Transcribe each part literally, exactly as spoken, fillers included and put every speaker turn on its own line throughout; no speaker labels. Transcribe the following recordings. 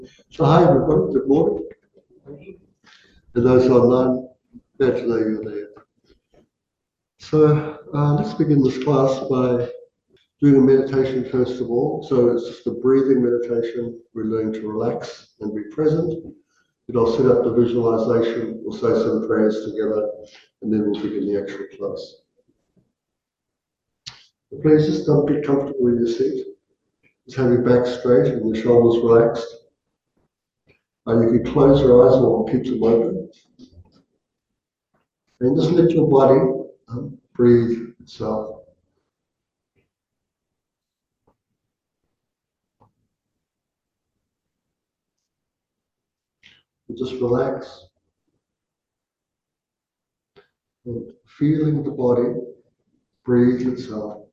So hi everybody, good morning. And those online, glad to know you're there. So uh, let's begin this class by doing a meditation first of all. So it's just a breathing meditation. We're learning to relax and be present. And I'll set up the visualization, we'll say some prayers together, and then we'll begin the actual class. So please just um, get comfortable in your seat. Just have your back straight and your shoulders relaxed. And you can close your eyes or keep them open. And just let your body um, breathe itself. And just relax. And feeling the body breathe itself.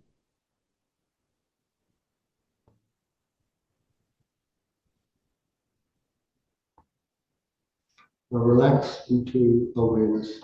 Now relax into awareness.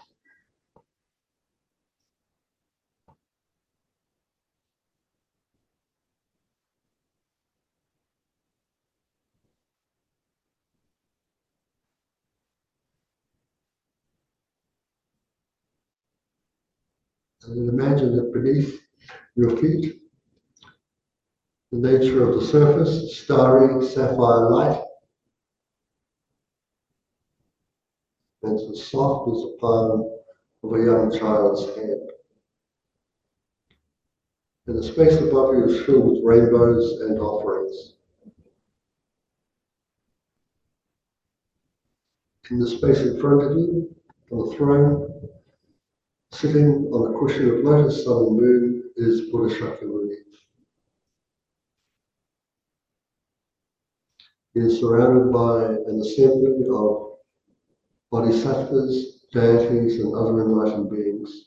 And then imagine that beneath your feet, the nature of the surface, starry sapphire light, and it's as soft as the palm of a young child's hand. And the space above you is filled with rainbows and offerings. In the space in front of you, on the throne, sitting on a cushion of lotus, sun and moon, is Buddha Shakyamuni. He is surrounded by an assembly of bodhisattvas, deities, and other enlightened beings.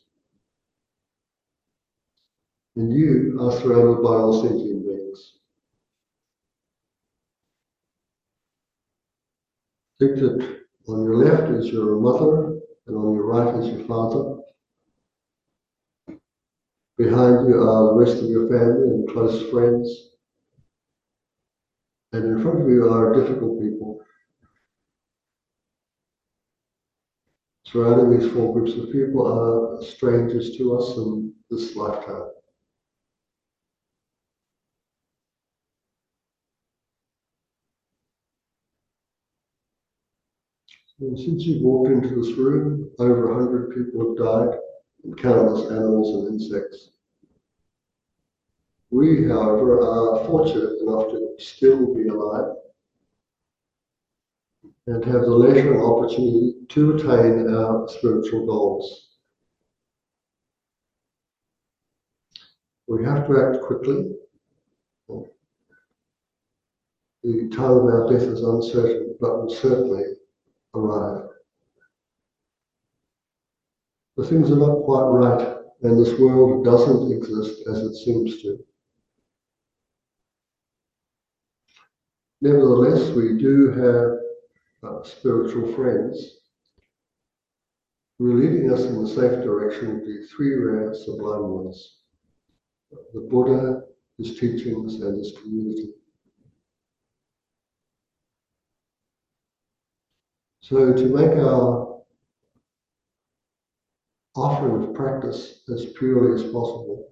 And you are surrounded by all sentient beings. Think that on your left is your mother, and on your right is your father. Behind you are the rest of your family and close friends. And in front of you are difficult people. Surrounding these four groups of people are strangers to us in this lifetime. And since you've walked into this room, over a hundred people have died, and countless animals and insects. We, however, are fortunate enough to still be alive and have the leisure and opportunity to attain our spiritual goals. We have to act quickly. The time of our death is uncertain, but will certainly arrive. But things are not quite right, and this world doesn't exist as it seems to. Nevertheless, we do have uh, spiritual friends who are leading us in the safe direction of the three rare sublime ones: the Buddha, his teachings, and his community. So to make our offering of practice as purely as possible,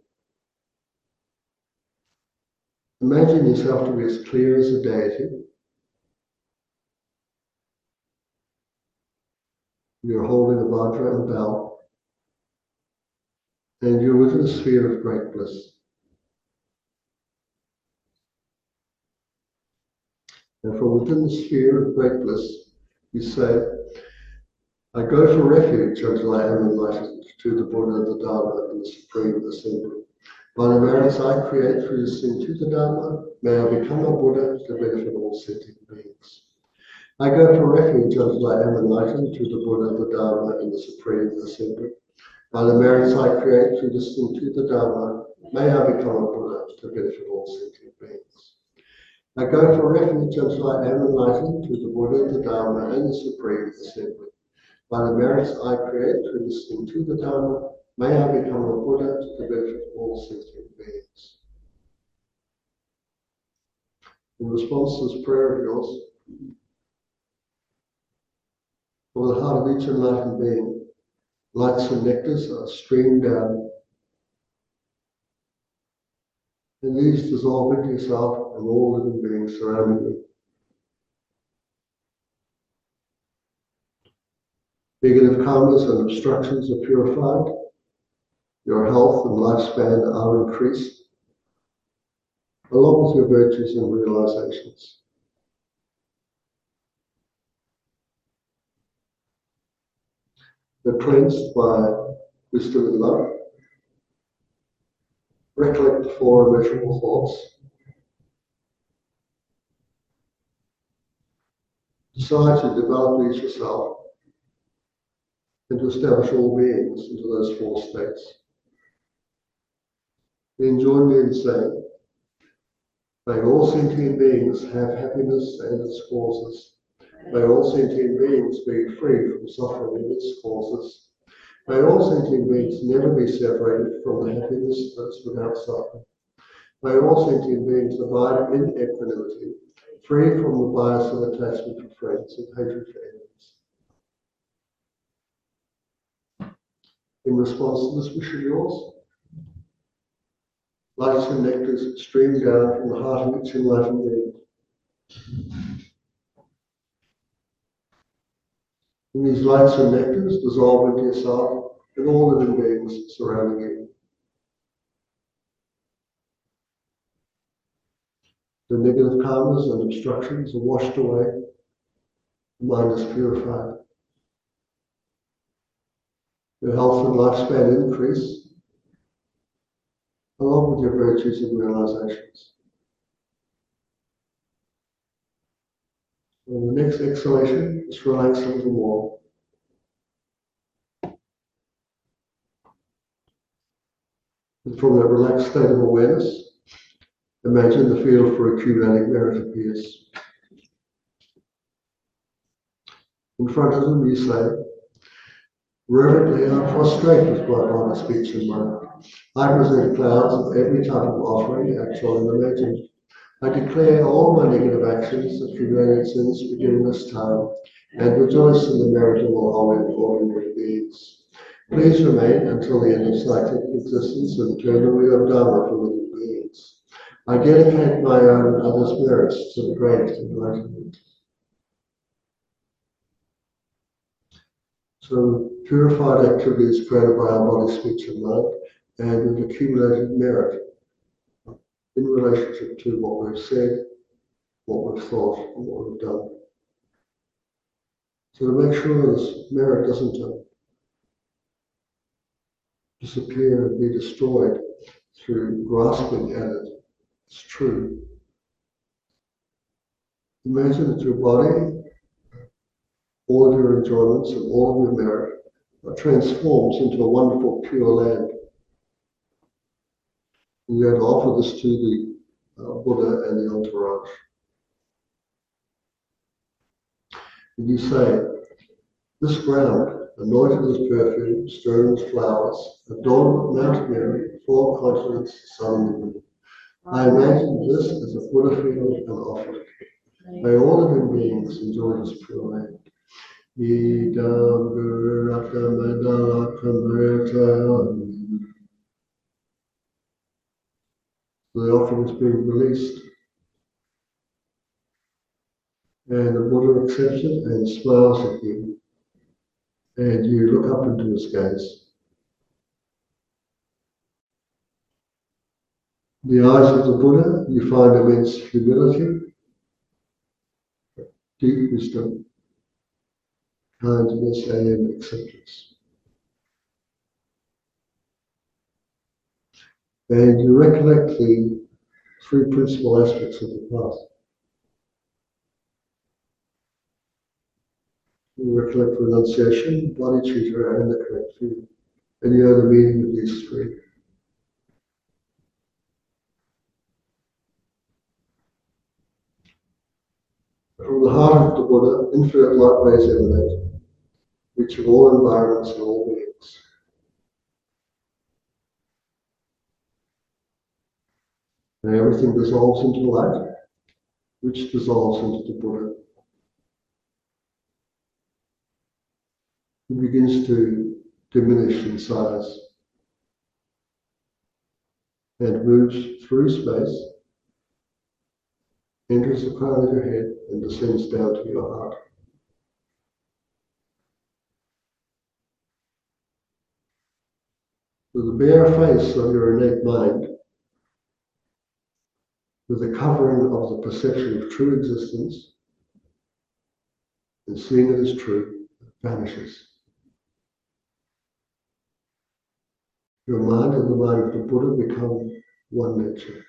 imagine yourself to be as clear as a deity. You're holding a vajra and bell, and you're within a sphere of great bliss. And from within the sphere of great bliss, you say, I go for refuge until I am enlightened to the Buddha, the Dharma, and the Supreme Assembly. By the merits I create through listening to the Dharma, may I become a Buddha to benefit all sentient beings. I go for refuge until I am enlightened to the Buddha, the Dharma, and the Supreme Assembly. By the merits I create through listening to the Dharma, may I become a Buddha to benefit all sentient beings. I go for refuge until I am enlightened to the Buddha, the Dharma, and the Supreme Assembly. By the merits I create through listening to the Dharma, may I become a Buddha to the benefit of all sentient beings. In response to this prayer of yours, of each enlightened being, lights and nectars are streamed down, and these dissolve into yourself and all living beings surrounding you. Negative karmas and obstructions are purified. Your health and lifespan are increased, along with your virtues and realizations. They're cleansed by wisdom and love. Recollect the four immeasurable thoughts. Decide to develop each yourself and to establish all beings into those four states. Then join me in saying, may all sentient beings have happiness and its causes. May all sentient beings be free from suffering and its causes. May all sentient beings never be separated from the happiness that is without suffering. May all sentient beings abide in equanimity, free from the bias of attachment for friends and hatred for enemies. In response to this wish of yours, lights and nectars stream down from the heart of each enlightened being. And these lights and nectars dissolve into yourself and all living beings surrounding you. The negative karmas and obstructions are washed away. The mind is purified. Your health and lifespan increase, along with your virtues and realizations. And the next exhalation, just relax a little more. And from that relaxed state of awareness, imagine the field for accumulating merit appears. In front of them you say, reverently I prostrate with my body, speech and mind. I present clouds of every type of offering, actual and imagined. I declare all my negative actions, accumulated sins beginning this time, and rejoice in the merit of all ordinary beings. Please remain until the end of psychic existence and turn the wheel of Dharma for living beings. I dedicate my own and others' merits to the greatest enlightenment. So purified activities created by our body, speech and mind, and we've accumulated merit in relationship to what we've said, what we've thought, and what we've done. So to make sure this merit doesn't uh, disappear and be destroyed through grasping at it, it's true. Imagine that your body, all of your enjoyments and all of your merit transforms into a wonderful pure land. And you have to offer this to the uh, Buddha and the entourage. And you say, this ground, anointed with perfume, strewn with flowers, adorned with Mount Mary, four continents, the sun and the moon. I imagine this as a Buddha field and offer it. May all living beings enjoy this pure land. The offering is being released. And the Buddha accepts it and smiles at you. And you look up into his gaze. In the eyes of the Buddha, you find immense humility, deep wisdom, kindness, and acceptance. And you recollect the three principal aspects of the path. You recollect renunciation, bodhicitta, and the correct view. And you know the meaning of these three. From the heart of the Buddha, infinite light rays emanate, reaching all environments and all beings. And everything dissolves into light, which dissolves into the Buddha. it begins to diminish in size and moves through space, enters the crown of your head and descends down to your heart. With the bare face of your innate mind, with the covering of the perception of true existence, and seeing it as true, it vanishes. Your mind and the mind of the Buddha become one nature.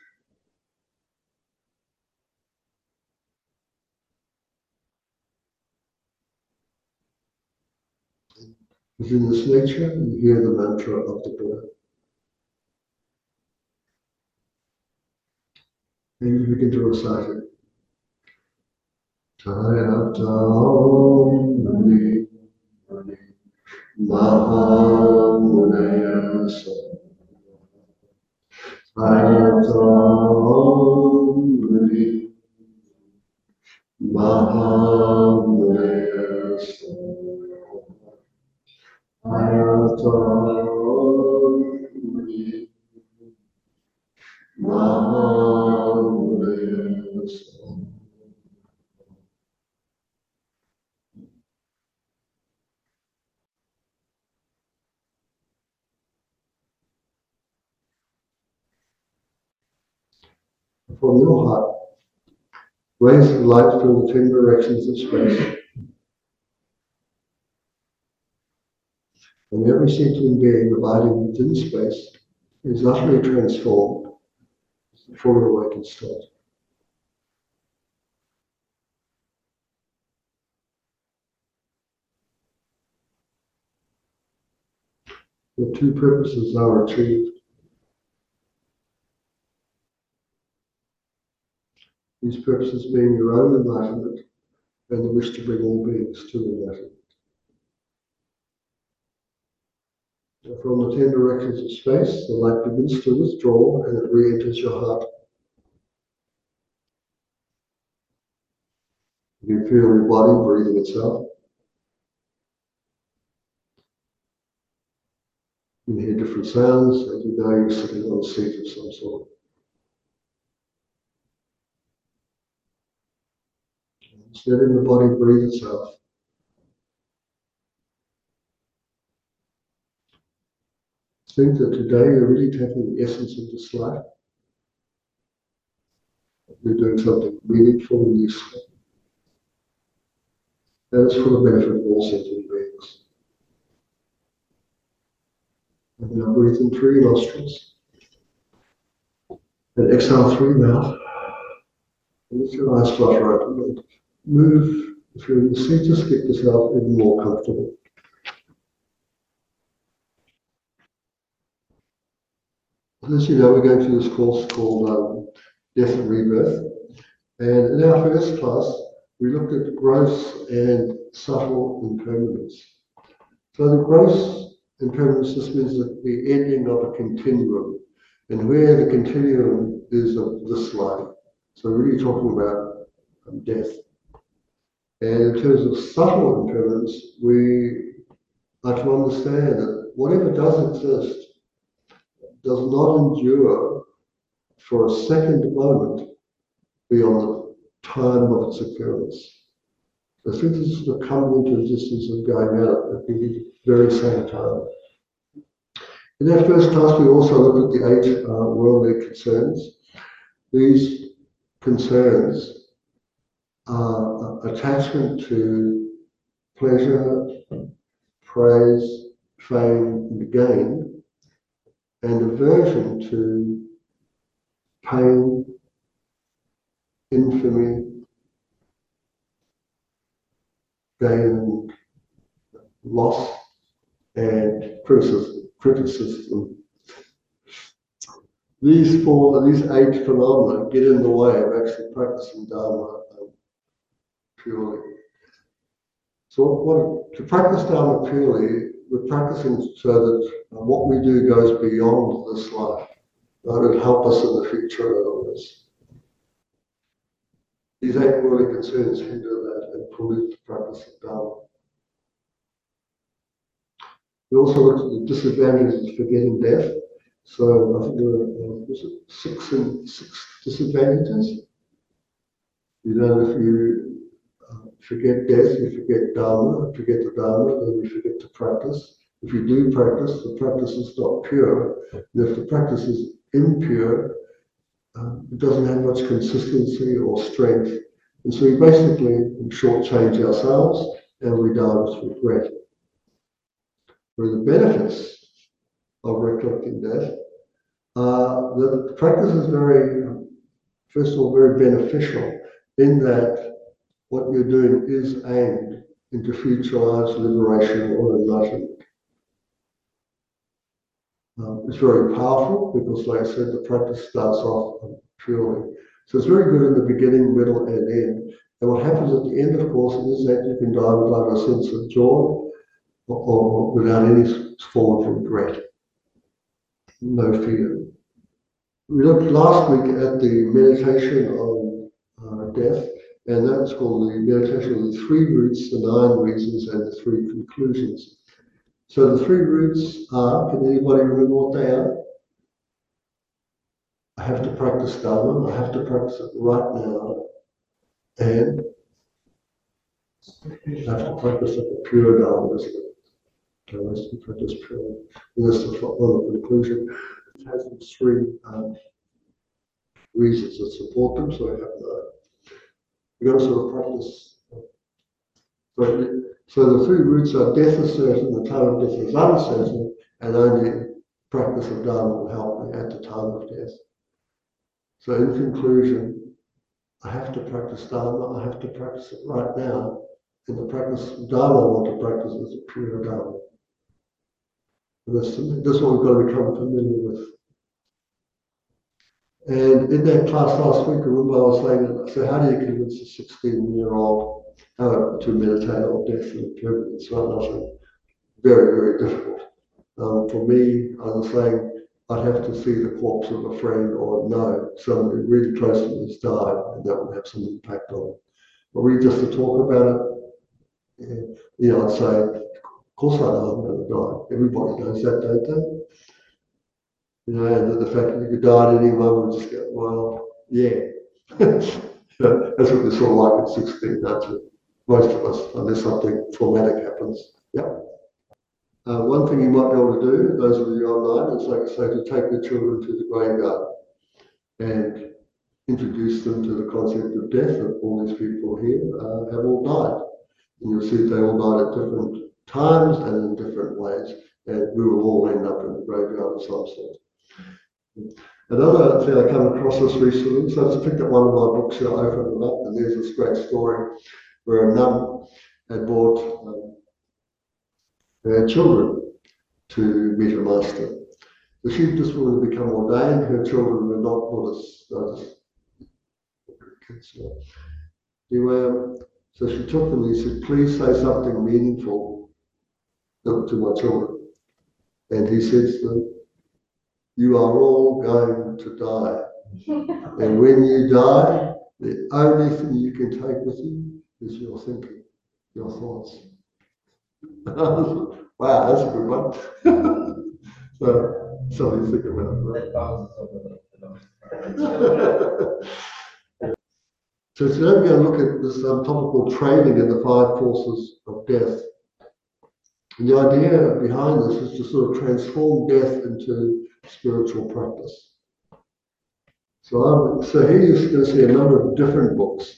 Within this nature, you hear the mantra of the Buddha. And you begin to recite it. Tayata Muni Mahamunaya Tayata Muni Mahamunaya Tayata Muni Mahamunaya. From your heart, rays of light fill the ten directions of space. And every sentient being abiding within space is utterly transformed as the fully awakened state. The two purposes are achieved. These purposes being your own enlightenment and the wish to bring all beings to enlightenment. From the ten directions of space, the light begins to withdraw and it re-enters your heart. You can feel your body breathing itself. You can hear different sounds, and you know you're sitting on a seat of some sort. Just letting the body breathe itself. Think that today you're really taking the essence of this life. You're doing something meaningful and useful. And it's for the benefit of all sentient beings. And now breathe in through your nostrils. And exhale through your mouth. And let your eyes flutter open. And move, if you're in the seat, just get yourself even more comfortable. As you know, we're going through this course called um, Death and Rebirth. And in our first class, we looked at gross and subtle impermanence. So the gross impermanence just means that the ending of a continuum, and where the continuum is of this life. So we're really talking about um, death. And in terms of subtle impermanence, we are to understand that whatever does exist does not endure for a second moment beyond the time of its occurrence. The things that sort of come into existence and going out at the very same time. In that first class, we also looked at the eight uh, worldly concerns. These concerns are attachment to pleasure, praise, fame, and gain, and aversion to pain, infamy, gain, loss, and criticism. criticism. These four, these eight phenomena get in the way of actually practicing Dharma um, purely. So what, to practice Dharma purely, we're practicing so that uh, what we do goes beyond this life. That will help us in the future, in other words. These eight worldly concerns hinder that and pollute the practice of Dharma. We also looked at the disadvantages of forgetting death. So I think there are uh, was it six and six disadvantages. You know, if you uh, forget death, you forget Dharma, forget the Dharma, then you forget to practice. If you do practice, the practice is not pure. And if the practice is impure, uh, it doesn't have much consistency or strength. And so we basically shortchange ourselves and we die with regret. Where the benefits of recollecting death, uh, the practice is very, first of all, very beneficial in that what you're doing is aimed into future lives, liberation or enlightenment. Um, it's very powerful because, like I said, the practice starts off um, purely. So it's very good in the beginning, middle, and end. And what happens at the end, of course, is that you can die with either a sense of joy or, or without any form of regret. No fear. We looked last week at the meditation on uh, death, and that's called the meditation of the three roots, the nine reasons, and the three conclusions. So the three roots are, can anybody remember what they are? I have to practice Dharma, I have to practice it right now, and I have to practice it pure Dharma, isn't it? So let's practice pure. And that's the one conclusion. It has these three um, reasons that support them, so I have no. We've got to sort of practice. But, so the three roots are death is certain, the time of death is uncertain, and only practice of Dharma will help me at the time of death. So in conclusion, I have to practice Dharma, I have to practice it right now. And the practice of Dharma I want to practice is pure Dharma. And that's, that's what we've got to become familiar with. And in that class last week, I remember I was saying, so how do you convince a sixteen-year-old uh, to meditate on death and impermanence? So I said, very, very difficult. Um, for me, I was saying, I'd have to see the corpse of a friend or know somebody really close to me has died, and that would have some impact on it. But really just to talk about it, yeah, you know, I'd say, of course I know I'm going to die. Everybody knows that, don't they? You know, and the fact that you could die at any moment, just go, well, yeah. That's what you're sort of like at sixteen, don't you? Most of us, unless something traumatic happens. Yeah. Uh, one thing you might be able to do, those of you online, is like I say, to take the children to the graveyard and introduce them to the concept of death, that all these people here uh, have all died. And you'll see they all died at different times and in different ways, and we will all end up in the graveyard of some sort. Another thing I come across this recently, so I just picked up one of my books here, I opened it up, and there's this great story where a nun had brought um, her children to meet a master. So she just wanted to become ordained, her children were not Buddhists, they were just kids. Anyway, um, so she took them and he said, please say something meaningful to my children. And he says to them, you are all going to die. And when you die, the only thing you can take with you is your thinking, your thoughts. Wow, that's a good one. So, something to think about. Right? So today we're going to look at this um, topic called training in the five forces of death. And the idea behind this is to sort of transform death into spiritual practice. So, I'm, so here you're going to see a number of different books.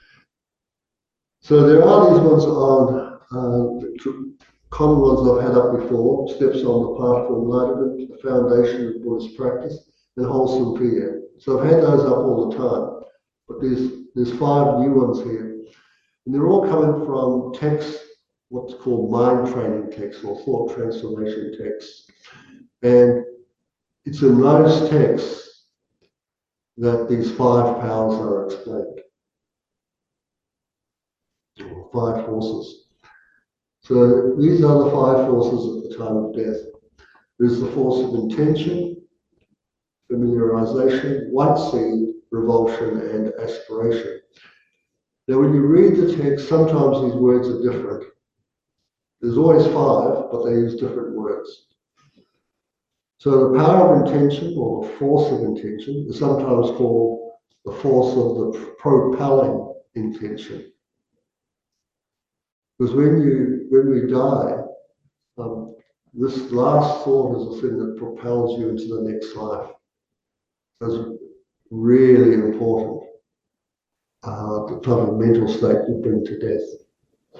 So there are these ones on, uh, common ones I've had up before, Steps on the Path to Enlightenment, The Foundation of Buddhist Practice, and Wholesome Fear. So I've had those up all the time, but there's, there's five new ones here. And they're all coming from texts, what's called mind training texts or thought transformation texts. And it's in those texts that these five powers are explained, five forces. So these are the five forces at the time of death. There's the force of intention, familiarization, white seed, revulsion, and aspiration. Now when you read the text, sometimes these words are different. There's always five, but they use different words. So the power of intention, or the force of intention, is sometimes called the force of the propelling intention. Because when you when we die, um, this last thought is the thing that propels you into the next life. That's really important. Uh, the type of mental state you bring to death.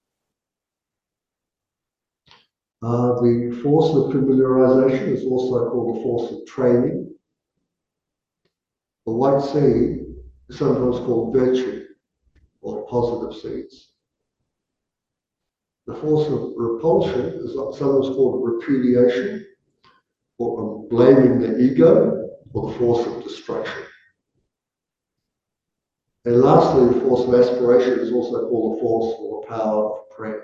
Uh, the force of familiarization is also called the force of training. The white seed is sometimes called virtue, or positive seeds. The force of repulsion is sometimes called repudiation, or blaming the ego, or the force of destruction. And lastly, the force of aspiration is also called the force or the power of prayer.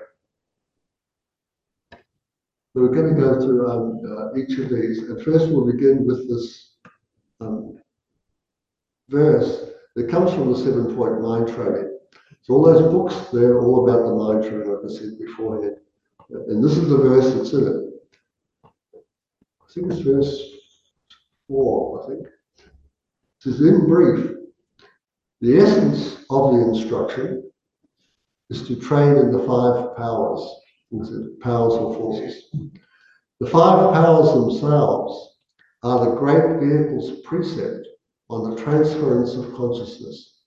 So we're going to go through um, uh, each of these, and first we'll begin with this um, verse that comes from the seven-point mind training. So all those books, they're all about the mind training, like I said beforehand. And this is the verse that's in it. I think it's verse four, I think. It says, in brief, the essence of the instruction is to train in the five powers, powers or forces. The five powers themselves are the great vehicle's precept on the transference of consciousness.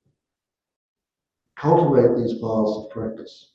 Cultivate these powers of practice.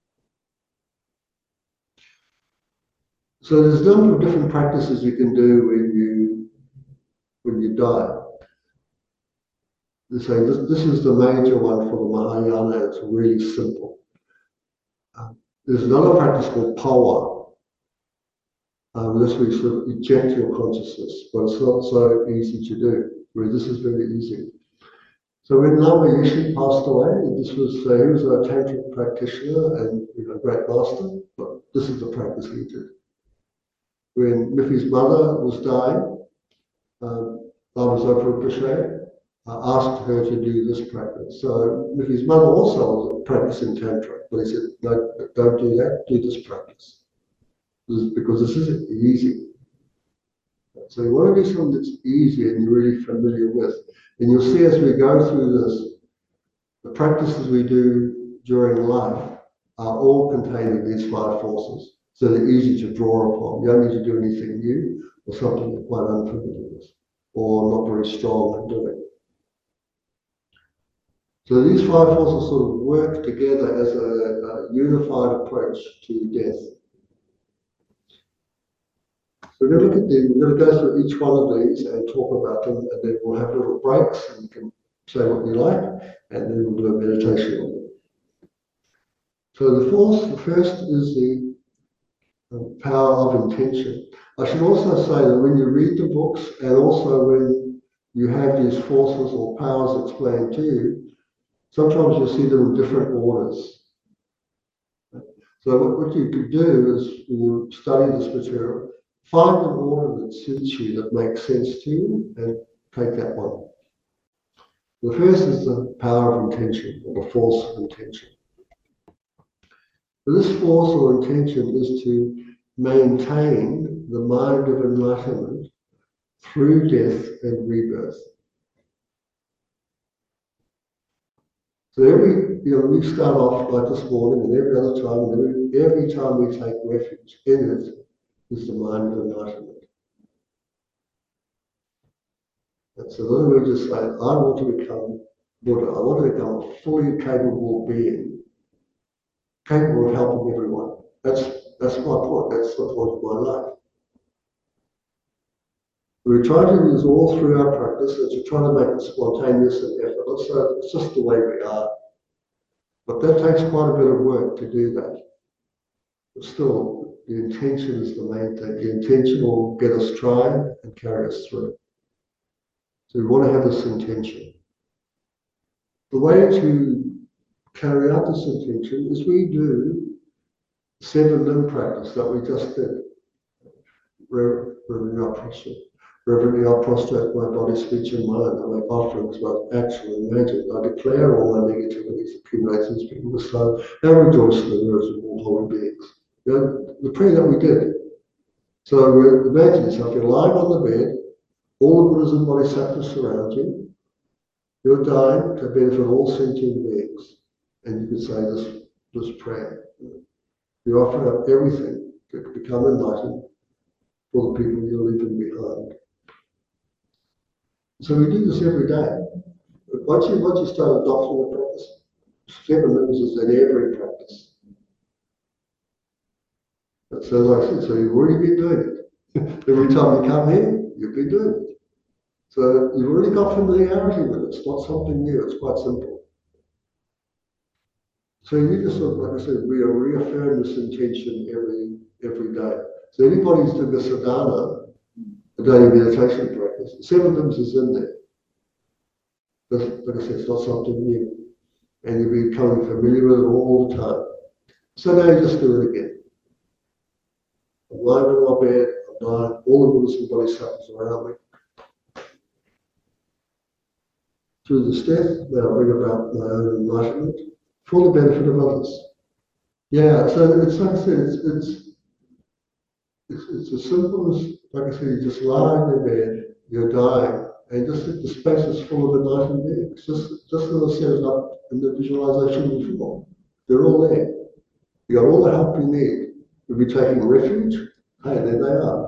So there's a number of different practices you can do when you when you die. They say this, this is the major one for the Mahayana. It's really simple. Um, there's another practice called power. Um, this we sort of eject your consciousness, but it's not so easy to do. Where this is very easy. So when Lama Yeshe passed away, this was uh, he was a tantric practitioner and you know, great master, but this is the practice he did. When Miffy's mother was dying, um, Lama Zopa Rinpoche uh, asked her to do this practice. So Miffy's mother also was practicing tantra, but he said, no, don't do that, do this practice. This is, because this is easy. So you want to do something that's easy and you're really familiar with. And you'll see as we go through this, the practices we do during life are all containing these five forces. So they're easy to draw upon. You don't need to do anything new or something you're quite unfamiliar with or not very strong at doing. So these five forces sort of work together as a, a unified approach to death. So we're going to look at them, we're going to go through each one of these and talk about them, and then we'll have little breaks and you can say what you like, and then we'll do a meditation on them. So the fourth, the first is the um, power of intention. I should also say that when you read the books and also when you have these forces or powers explained to you, sometimes you'll see them in different orders. So what, what you could do is, when you study this material, find an order that suits you, that makes sense to you, and take that one. The first is the power of intention, or the force of intention. So this force or intention is to maintain the mind of enlightenment through death and rebirth. So every, you know, we start off like this morning, and every other time, and every, every time we take refuge in it is the mind of enlightenment. And so then we just say, I want to become Buddha. I want to become a fully capable being, capable of helping everyone. That's that's my point. That's the point of my life. We try to do this all through our practice, and to try to make it spontaneous and effortless. So it's just the way we are. But that takes quite a bit of work to do that. But still, the intention is the main thing. The intention will get us trying and carry us through. So we want to have this intention. The way to carry out this intention is we do seven limb practice that we just did. Reverend Rinpoche. Reverently, I prostrate my body, speech, and mind. I make offerings both actual and imagined. I declare all my negativities, accumulations, being the soul, and rejoice in the words of all holy beings. You know, the prayer that we did. So imagine yourself, you're lying on the bed, all the Buddhas and Bodhisattvas surround you, you're dying to benefit all sentient beings, and you could say this, this prayer. You offer up everything to become enlightened for the people you're leaving behind. So we do this every day. But once you, once you start adopting the practice, seven limbs is in every practice. So like I said, so you've already been doing it. Every time you come here, you've been doing it. So you've already got familiarity with it. It's not something new, it's quite simple. So you just sort of, like I said, we reaffirm this intention every every day. So anybody who's doing a sadhana, a daily meditation practice, seven limbs is in there. But like I said, it's not something new. And you'll be becoming familiar with it all the time. So now you just do it again. I'm lying on my bed, I'm lying, all the Buddhas and Bodhisattvas around me. Through the step, now bring about my own enlightenment for the benefit of others. Yeah, so it's like I said, it's it's it's, it's as simple as, like I said, you just lie in your bed, you're dying, and just the space is full of enlightened beings. Just just as I set it up in the visualization before. They're all there. You got all the help you need. You'll be taking refuge. Hey, there they are.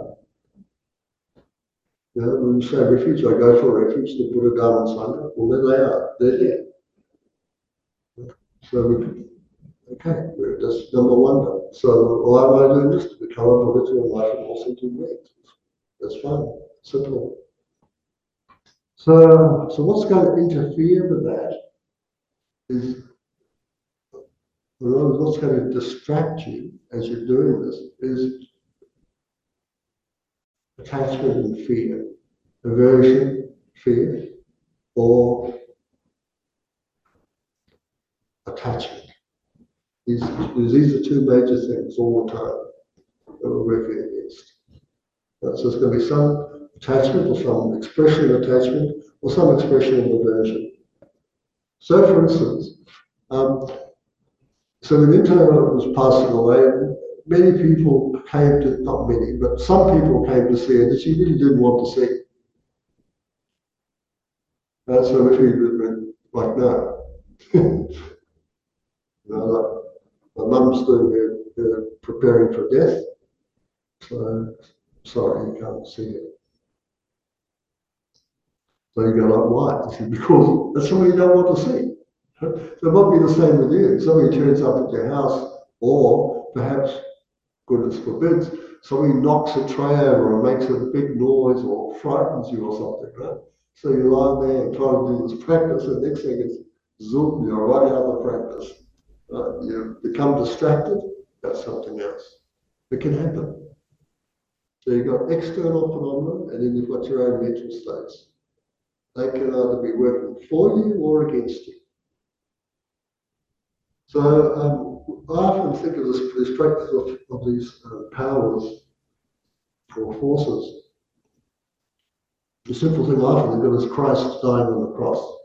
You know, when you say refuge, I go for refuge, the Buddha, Dharma, and Sangha. Well, there they are. They're there. So, we, okay, that's number one. So, why am I doing this? To become a Buddha, to enlighten all sentient beings. That's fine. Simple. So, so what's going to interfere with that is, what's going to distract you as you're doing this is attachment and fear, aversion, fear, or attachment. These, these are two major things all the time that we're working against. So there's going to be some attachment or some expression of attachment or some expression of aversion. So for instance, um, so when Minto was passing away, many people came to, not many, but some people came to see her that she really didn't want to see. And so if we went like, no. you know, like, my mum's doing her, her preparing for death, so sorry, you can't see it. So you go like, why? She said, because that's somebody you don't want to see. So it might be the same with you. Somebody turns up at your house, or perhaps, goodness forbids, somebody knocks a tray over or makes a big noise or frightens you or something, right? So you lie there and try to do this practice, and next thing is zoom, you're right out of the practice. Right? You become distracted, that's something else. It can happen. So you've got external phenomena, and then you've got your own mental states. They can either be working for you or against you. So um, I often think of this, this practice of, of these uh, powers or forces. The simple thing I often think of is Christ dying on the cross.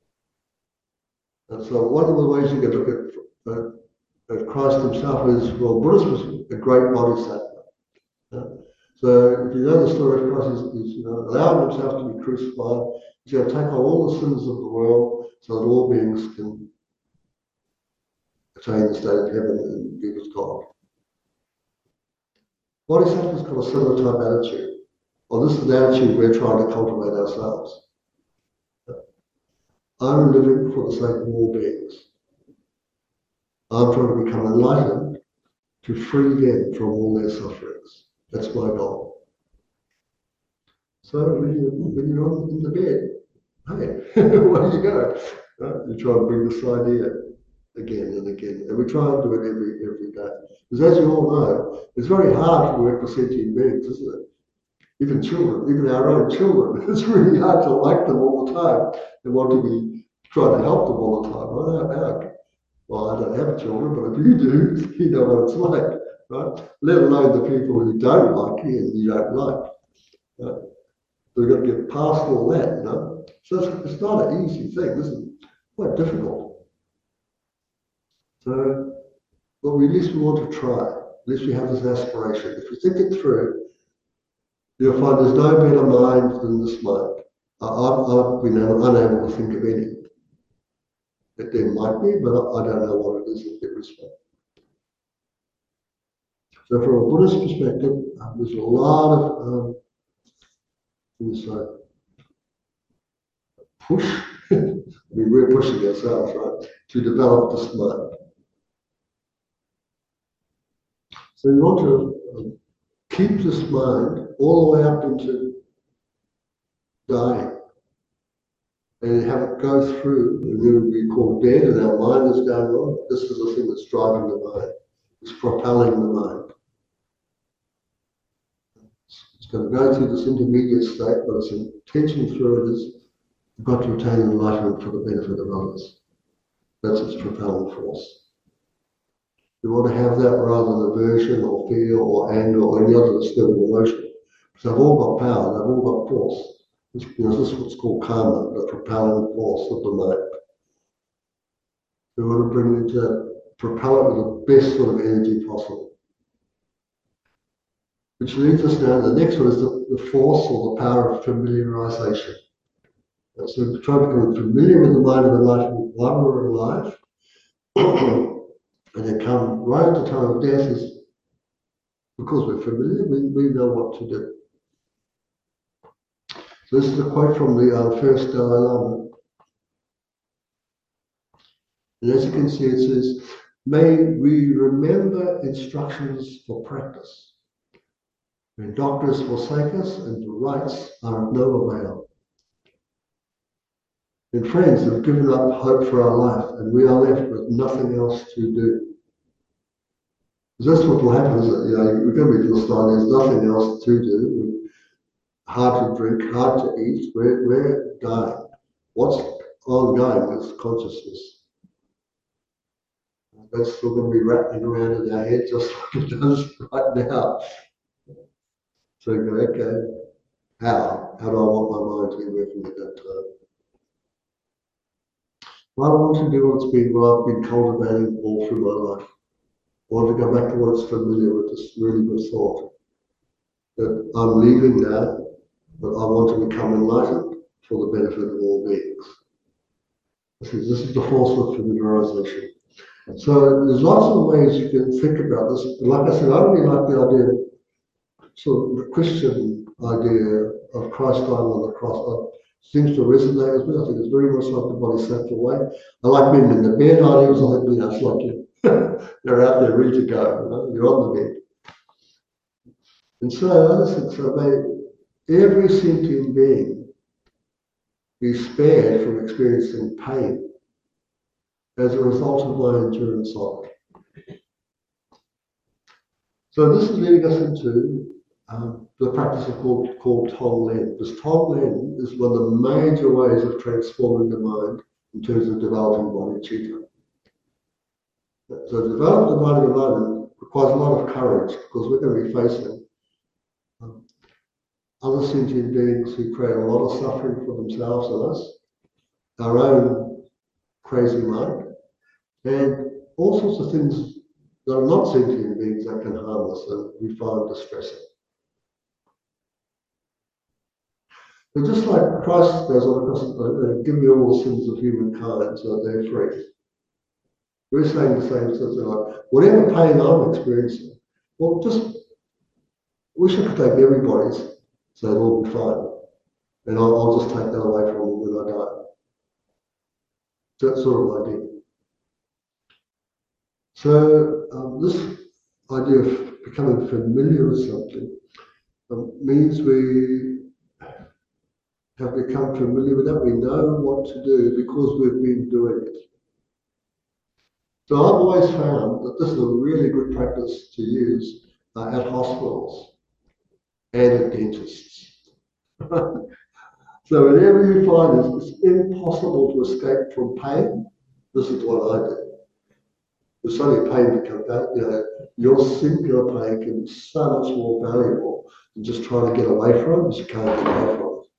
And so one of the ways you can look at, uh, at Christ himself is, well, Buddhism was a great bodhisattva. Yeah? So if you know the story of Christ, he's, you know, allowing himself to be crucified. He's going to take on all the sins of the world so that all beings can attain the state of heaven and be with God. Bodhisattva's got a similar type attitude. Well, this is the attitude we're trying to cultivate ourselves. I'm living for the sake of all beings. I'm trying to become enlightened to free them from all their sufferings. That's my goal. So when, you, when you're on, in the bed, hey, where do you go? Uh, you try and bring this idea again and again. And we try and do it every every day. Because as you all know, it's very hard to work with sentient beings, isn't it? Even children, even our own children, it's really hard to like them all the time and want to be trying to help them all the time. Right? How, well, I don't have children, but if you do, you know what it's like, right? Let alone the people who don't like you and you don't like. Right? So we've got to get past all that, you know. So it's, it's not an easy thing, this is quite difficult. So, but we, at least we want to try. At least we have this aspiration. If we think it through, you'll find there's no better mind than this mind. I, I've, I've been unable to think of any. That there might be, but I, I don't know what it is that there is one. So from a Buddhist perspective, uh, there's a lot of um, say, push. I mean, we're pushing ourselves, right, to develop this mind. So we want to um, keep this mind all the way up into dying and have it go through, and then we call dead, and our mind is going on. This is the thing that's driving the mind, it's propelling the mind. It's going to go through this intermediate state, but its intention through it is you've got to attain enlightenment for the benefit of others. That's its propelling force. We want to have that rather than aversion or fear or anger or any other disturbing emotion. Because they've all got power, they've all got force. It's, you know, this is what's called karma, the propelling force of the mind. We want to bring it to propel it with the best sort of energy possible. Which leads us now, the next one is the, the force or the power of familiarization. And so we try to become familiar with the mind of enlightenment while we're alive, and then come right at the time of death is because we're familiar, we, we know what to do. So this is a quote from the uh, first Dalai Lama. And as you can see, it says, "May we remember instructions for practice. When doctors forsake us and the rights are of no avail. When friends have given up hope for our life and we are left with nothing else to do." Because that's what will happen, is that, you know, we're going to be to the start, there's nothing else to do. Hard to drink, hard to eat, we're, we're dying. What's ongoing is consciousness. That's still going to be rattling around in our head just like it does right now. So you go, okay, how? How do I want my mind to be working at that time? Well, I want to do what's been, what I've been cultivating all through my life. I want to go back to what's familiar with, this really good thought. That I'm leaving now, but I want to become enlightened for the benefit of all beings. This is, this is the force of familiarization. So there's lots of ways you can think about this. Like I said, I really like the idea of sort of the Christian idea of Christ dying on the cross. It seems to resonate with me. I think it's very much like the Bodhisattva way. I like being in the bed ideas. I think, you know, it's like you, they're out there ready to go. You know? You're on the bed. And so I think so. May every sentient being be spared from experiencing pain as a result of my endurance of it. So this is leading us into um, the practice of called, called Tonglen. Because Tonglen is one of the major ways of transforming the mind in terms of developing bodhicitta. So to develop the mind of enlightenment requires a lot of courage, because we're going to be facing um, other sentient beings who create a lot of suffering for themselves and us, our own crazy mind, and all sorts of things that are not sentient beings that can harm us and we find distressing. But just like Christ goes on across, uh, give me all the sins of humankind so that they're free. We're saying the same sort of like, whatever pain I'm experiencing, well, just wish I could take everybody's so it'll all be fine. And I'll, I'll just take that away from them when I die. That sort of idea. So um, this idea of becoming familiar with something um, means we have become familiar with that. We know what to do because we've been doing it. So I've always found that this is a really good practice to use uh, at hospitals and at dentists. So whenever you find it's, it's impossible to escape from pain, this is what I do. If suddenly pain becomes, you know, your singular pain can be so much more valuable than just trying to get away from it, because you can't get away from it.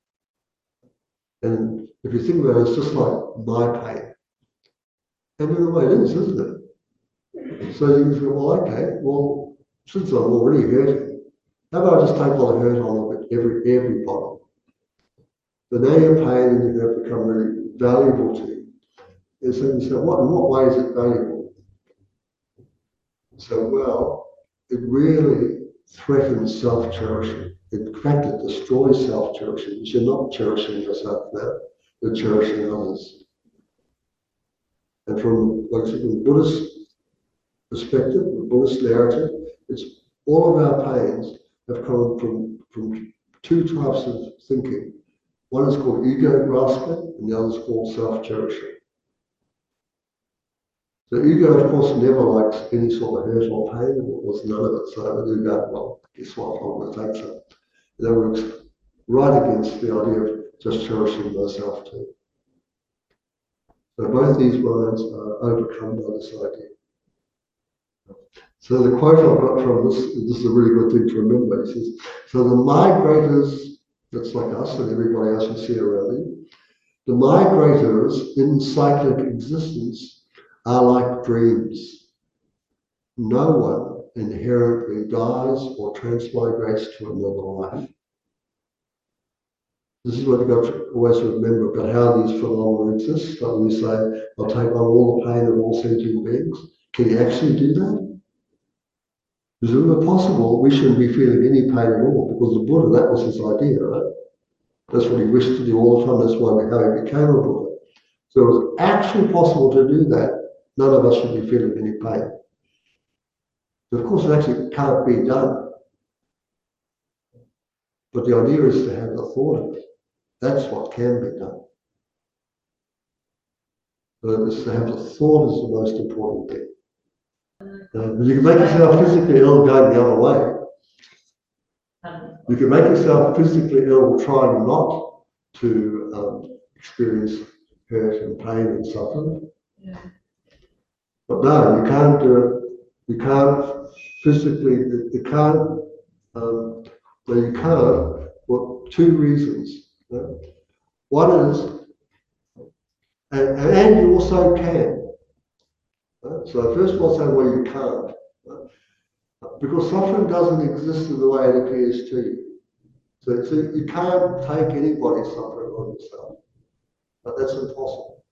And if you think about it, it's just like my pain. And in a way it is, isn't it? So you can feel, well, okay, well, since I'm already hurting, how about I just take all the hurt on of it, every, everybody? So now your pain and your hurt become really valuable to you. And so you say, what, in what way is it valuable? So, well, it really threatens self-cherishing. In fact, it destroys self-cherishing. Because you're not cherishing yourself now, you're cherishing others. And from, like I said, from the Buddhist perspective, the Buddhist narrative, it's all of our pains have come from, from two types of thinking. One is called ego grasping, and the other is called self-cherishing. So ego, of course, never likes any sort of hurt or pain, or was none of it. So they do go, well, guess what, I'm going to take some. That works right against the idea of just cherishing myself too. So both these minds are overcome by this idea. So the quote I've got from this, this is a really good thing to remember. He says, so the migrators, that's like us and everybody else you see around you, the migrators in cyclic existence are like dreams. No one inherently dies or transmigrates to another life. This is what you've got to always remember about how these phenomena exist. Like we say, I'll take on all the pain of all sentient beings. Can you actually do that? Because if it were possible, we shouldn't be feeling any pain at all, because the Buddha, that was his idea, right? That's what he wished to do all the time. That's why how he became a Buddha. So it was actually possible to do that. None of us should be feeling any pain. But of course, it actually can't be done. But the idea is to have the thought of it. That's what can be done. But it's to have the thought is the most important thing. Uh, you can make yourself physically ill going the other way. You can make yourself physically ill trying not to um, experience hurt and pain and suffering.
Yeah.
But no, you can't do it. You can't physically, you can't, um, well, you can't for two reasons. You know? One is, and, and you also can. Right? So first of all, say, well, you can't. Right? Because suffering doesn't exist in the way it appears to you. So, so you can't take anybody's suffering on yourself. But that's impossible.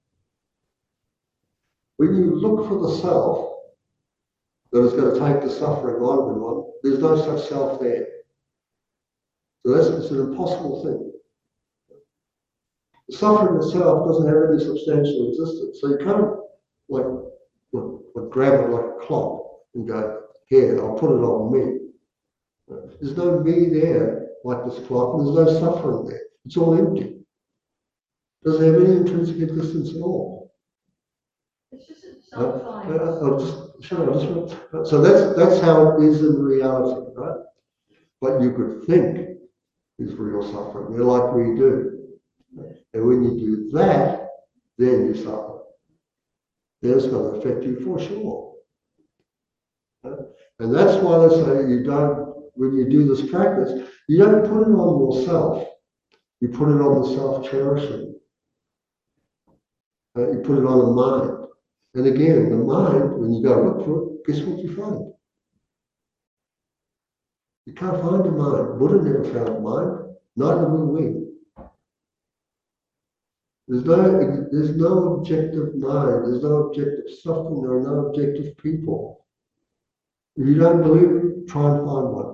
When you look for the self that is going to take the suffering on and on, there's no such self there. So that's it's an impossible thing. The suffering itself doesn't have any substantial existence. So you can't like, like, like grab it like a clock and go, here, I'll put it on me. There's no me there like this clock, and there's no suffering there. It's all empty. It doesn't have any intrinsic existence at all.
It's just a
Uh,
sometimes.
uh, I'll just, sure, I'll just, uh, so that's that's how it is in reality, right? What you could think is real suffering. They're like we do. And when you do that, then you suffer. Then it's going to affect you for sure. Uh, and that's why they say you don't, when you do this practice, you don't put it on yourself. You put it on the self-cherishing. Uh, you put it on the mind. And again, the mind, when you go look for it, guess what you find? You can't find a mind. Buddha never found mind. Neither will we. There's no, there's no objective mind. There's no objective suffering. There are no objective people. If you don't believe it, try and find one.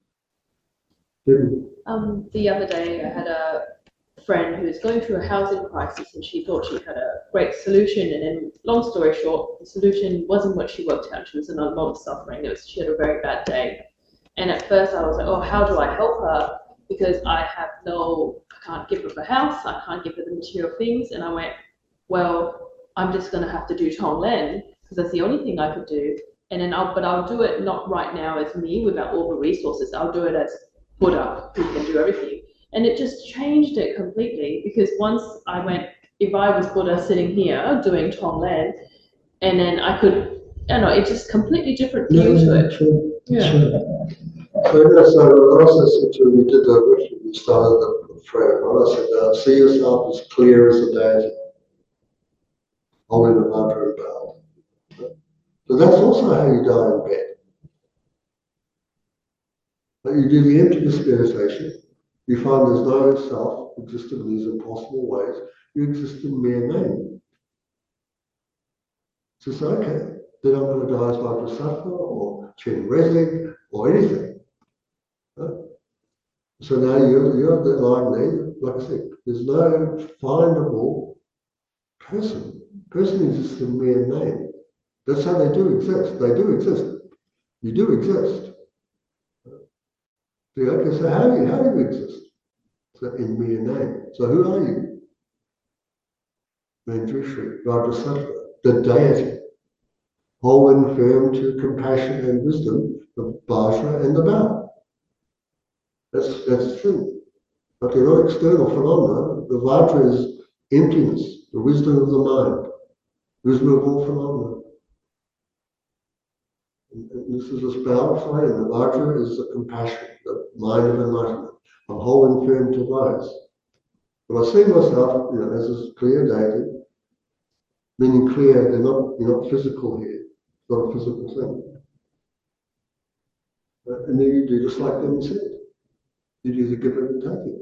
Um, the other day, I had a friend who was going through a housing crisis, and she thought she had a great solution. And then, long story short, the solution wasn't what she worked out. She was in a lot of suffering. It was, she had a very bad day. And at first, I was like, "Oh, how do I help her? Because I have no, I can't give her a house. I can't give her the material things." And I went, "Well, I'm just going to have to do Tonglen because that's the only thing I could do. And then, I'll, but I'll do it not right now as me without all the resources. I'll do it as Buddha who can do everything." And it just changed it completely, because once I went, if I was Buddha sitting here doing Tonglen, and then I could, I don't know, it's just completely different view
No,
to it.
True,
Yeah.
true. So, yeah, so last I said to you, we did the, we started the friend. When I said, now, see yourself as clear as a daisy, holding the mantra and bell. So that's also how you die in bed. But you do the emptiness meditation, you find there's no self existing in these impossible ways, you exist in mere name. So it's okay, then I'm going to die as Vajrasattva or Chenrezig or anything. Huh? So now you're, you're the line there, like I said, there's no findable person. Person is just a mere name. That's how they do exist. They do exist. You do exist. So, okay, so how do you, how do you exist? So in mere name. So who are you? Manjushri, Vajrasattva, the deity, holding firm to compassion and wisdom, the Vajra and the bow. That's that's true. But they're not external phenomena. The Vajra is emptiness, the wisdom of the mind, wisdom of all phenomena. And, and this is this powerful way, and the Vajra is the compassion, the mind of enlightenment. I'm holding firm to those. But I see myself, you know, as this clear deity, meaning clear, they're not, you're not physical here. It's not a physical thing. Uh, and then you do just like them said. You do the giving and taking.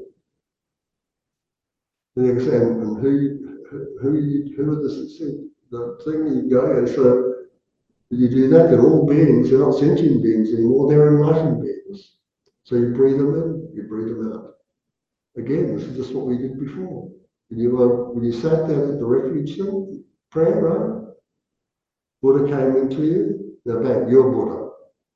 And like I say, and, and who, who, you, who are the, the thing you go, and so you do that, then all beings, they're not sentient beings anymore, they're enlightened beings. So you breathe them in, you breathe them out. Again, this is just what we did before. When you, were, when you sat there at the refuge thing, prayer, right? Buddha came into you, now bang, you're Buddha.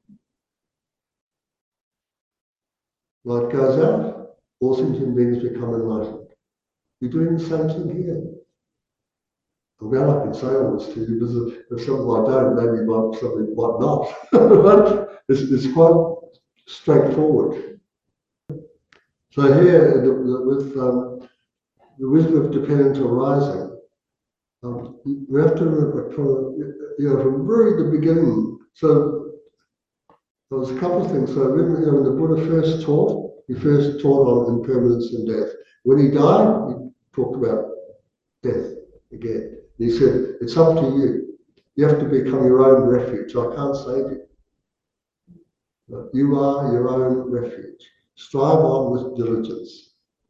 Light goes out, all sentient beings become enlightened. You're doing the same thing here. Well, I can say all this to you because if, if something I don't, maybe might, something might not. But it's, it's quite straightforward. So here, the, the, with um, the wisdom of dependent arising, um, we have to remember from, you know, from very the beginning. So there was a couple of things. So when, you know, when the Buddha first taught, he first taught on impermanence and death. When he died, he talked about death again. And he said, it's up to you. You have to become your own refuge. I can't save you. But you are your own refuge. Strive on with diligence.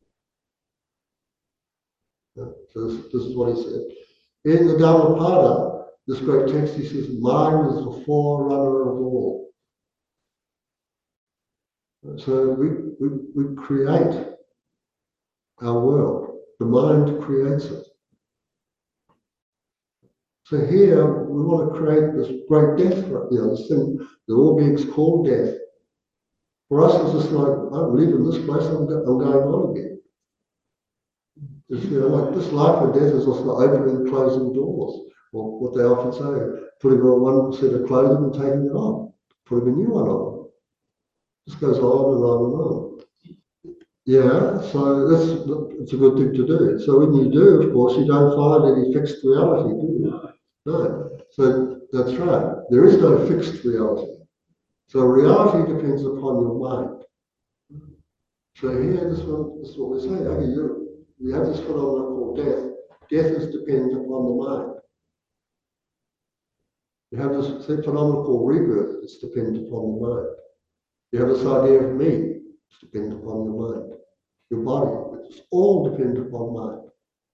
So this, this is what he said. In the Dhammapada, this great text, he says, mind is the forerunner of all. So we, we, we create our world. The mind creates it. So here, we want to create this great death, you know, this thing that all beings call death. For us, it's just like, I'm leaving this place, I'm, go, I'm going on again. It's, you know, like this life and death is also opening and closing doors, or what they often say, putting on one set of clothing and taking it off, putting a new one on. This goes on and on and on. Yeah, so that's it's a good thing to do. So when you do, of course, you don't find any fixed reality, do you? No. So that's right. There is no fixed reality. So reality depends upon your mind. So here, this, one, this is what we're saying. Okay, you, you have this phenomenon called death. Death is dependent upon the mind. You have this phenomenon called rebirth. It's dependent upon the mind. You have this idea of me. It's dependent upon your mind. Your body. It's all dependent upon mind.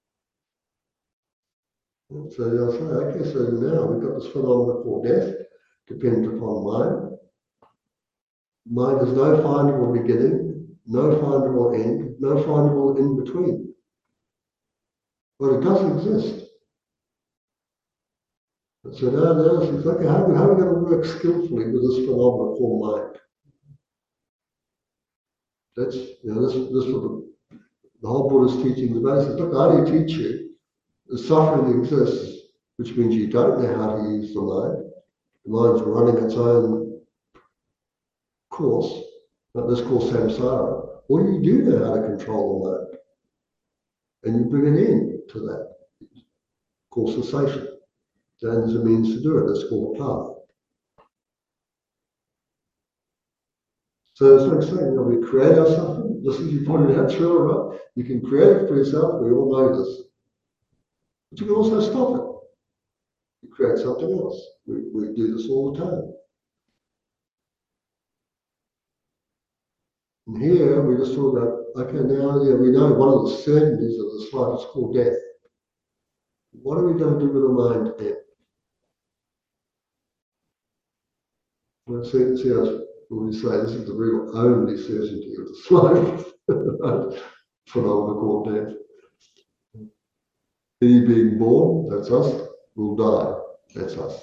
So you'll say, okay, so now we've got this phenomenon called death, dependent upon mind. Mind has no findable beginning, no findable end, no findable in between. But it does exist. So now, now it's okay, how, how are we going to work skillfully with this phenomenon called mind? That's, you know, this, this is what the, the whole Buddhist teaching is about. He says, look, how do you teach you? The suffering exists, which means you don't know how to use the mind. The mind's running its own course, but this called samsara. Or you do know how to control the mind. And you bring an end to that, called cessation. And there's a means to do it, that's called a path. So it's like saying, you know, we create our suffering, just as you pointed out, sure, right? You can create it for yourself, we all know this. But you can also stop it. You create something else. We, we do this all the time. And here we just talk about, okay, now yeah, we know one of the certainties of this life is called death. What are we going to do with the mind then? Well, see, see us when we say this is the real only certainty of this life. Phenomena called death. Any being born, that's us, will die, that's us.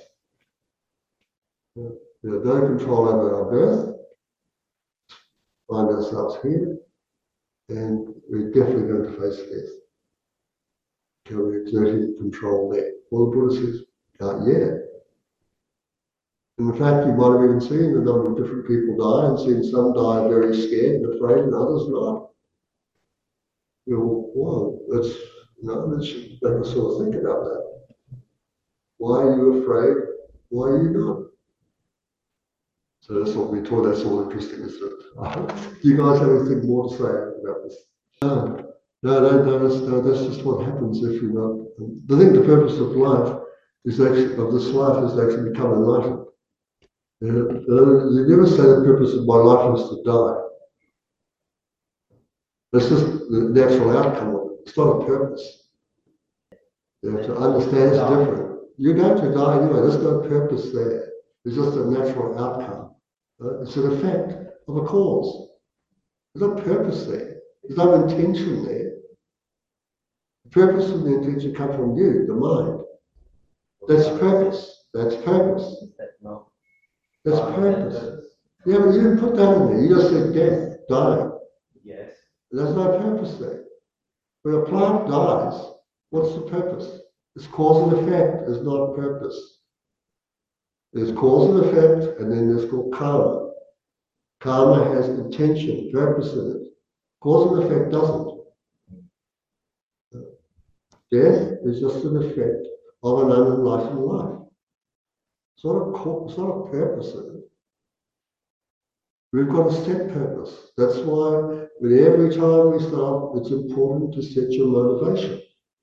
We have no control over our birth, find ourselves here, and we're definitely going to face death. Can we exert any control there? Well, the Buddha says, not yet. In fact, you might have even seen a number of different people die, and seen some die very scared and afraid, and others not. You know, well, that's, you know, that should make us sort of think about that. Why are you afraid? Why are you not? So that's what we taught. That's all interesting, isn't it? Do you guys have anything more to say about this? No, no, no, no, that's, no, that's just what happens if you're not. The thing, the purpose of life is actually, of this life is actually become enlightened. You know, you never say the purpose of my life is to die. That's just the natural outcome of it. It's not a purpose. You have to understand it's different. You're going to die anyway. There's no purpose there. It's just a natural outcome. Uh, it's an effect of a cause. There's no purpose there. There's no intention there. The purpose and the intention come from you, the mind. That's purpose. That's purpose. That's purpose. Yeah, but you didn't put that in there. You just said death, dying.
Yes.
There's no purpose there. When a plant dies, what's the purpose? It's cause and effect. There's not purpose. There's cause and effect, and then there's called karma. Karma has intention, purpose in it. Cause and effect doesn't. Death is just an effect of an unenlightened life. It's not a, it's not a purpose in it. We've got to set purpose. That's why with every time we start, it's important to set your motivation.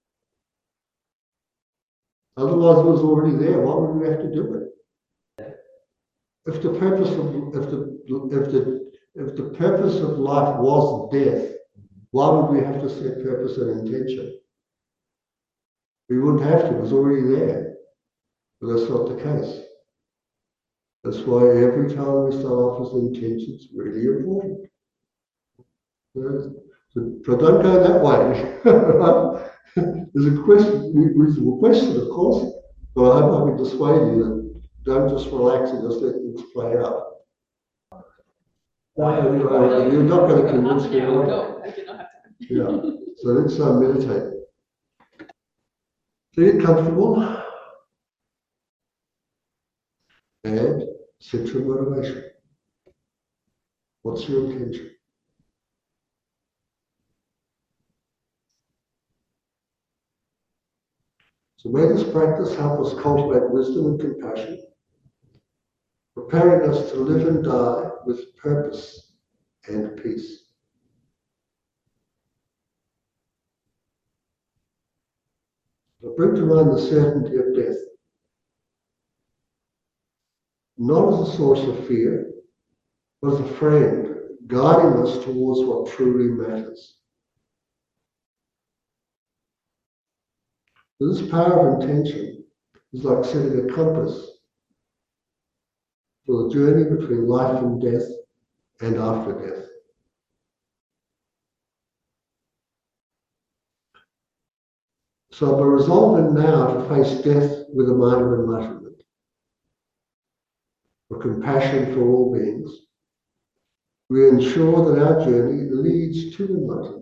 Otherwise, it was already there. Why would we have to do it? If the purpose of if the if the if the purpose of life was death, why would we have to set purpose and intention? We wouldn't have to. It was already there. But that's not the case. That's why every time we start off with intention, it's really important. So, so don't go that way. There's a question, reasonable question, of course, but I hope I can dissuade you that don't just relax and just let things play out. No, you're, you're not going to convince me.
No, I did not have time.
Yeah. So let's uh, meditate. So get comfortable and set your motivation. What's your intention? So may this practice help us cultivate wisdom and compassion, preparing us to live and die with purpose and peace. So bring to mind the certainty of death, not as a source of fear, but as a friend guiding us towards what truly matters. This power of intention is like setting a compass for the journey between life and death and after death. So by resolving now to face death with a mind of enlightenment, for compassion for all beings, we ensure that our journey leads to enlightenment.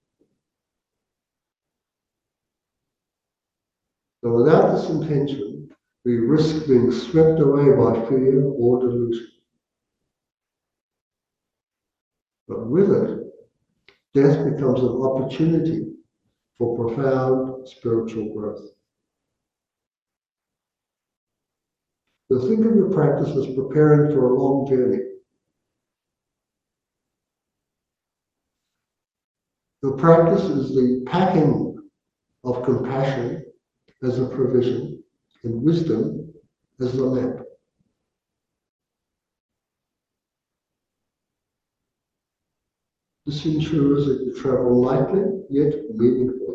So without this intention, we risk being swept away by fear or delusion. But with it, death becomes an opportunity for profound spiritual growth. So think of your practice as preparing for a long journey. The practice is the packing of compassion as a provision and wisdom as the map. This ensures that you travel lightly yet meaningfully.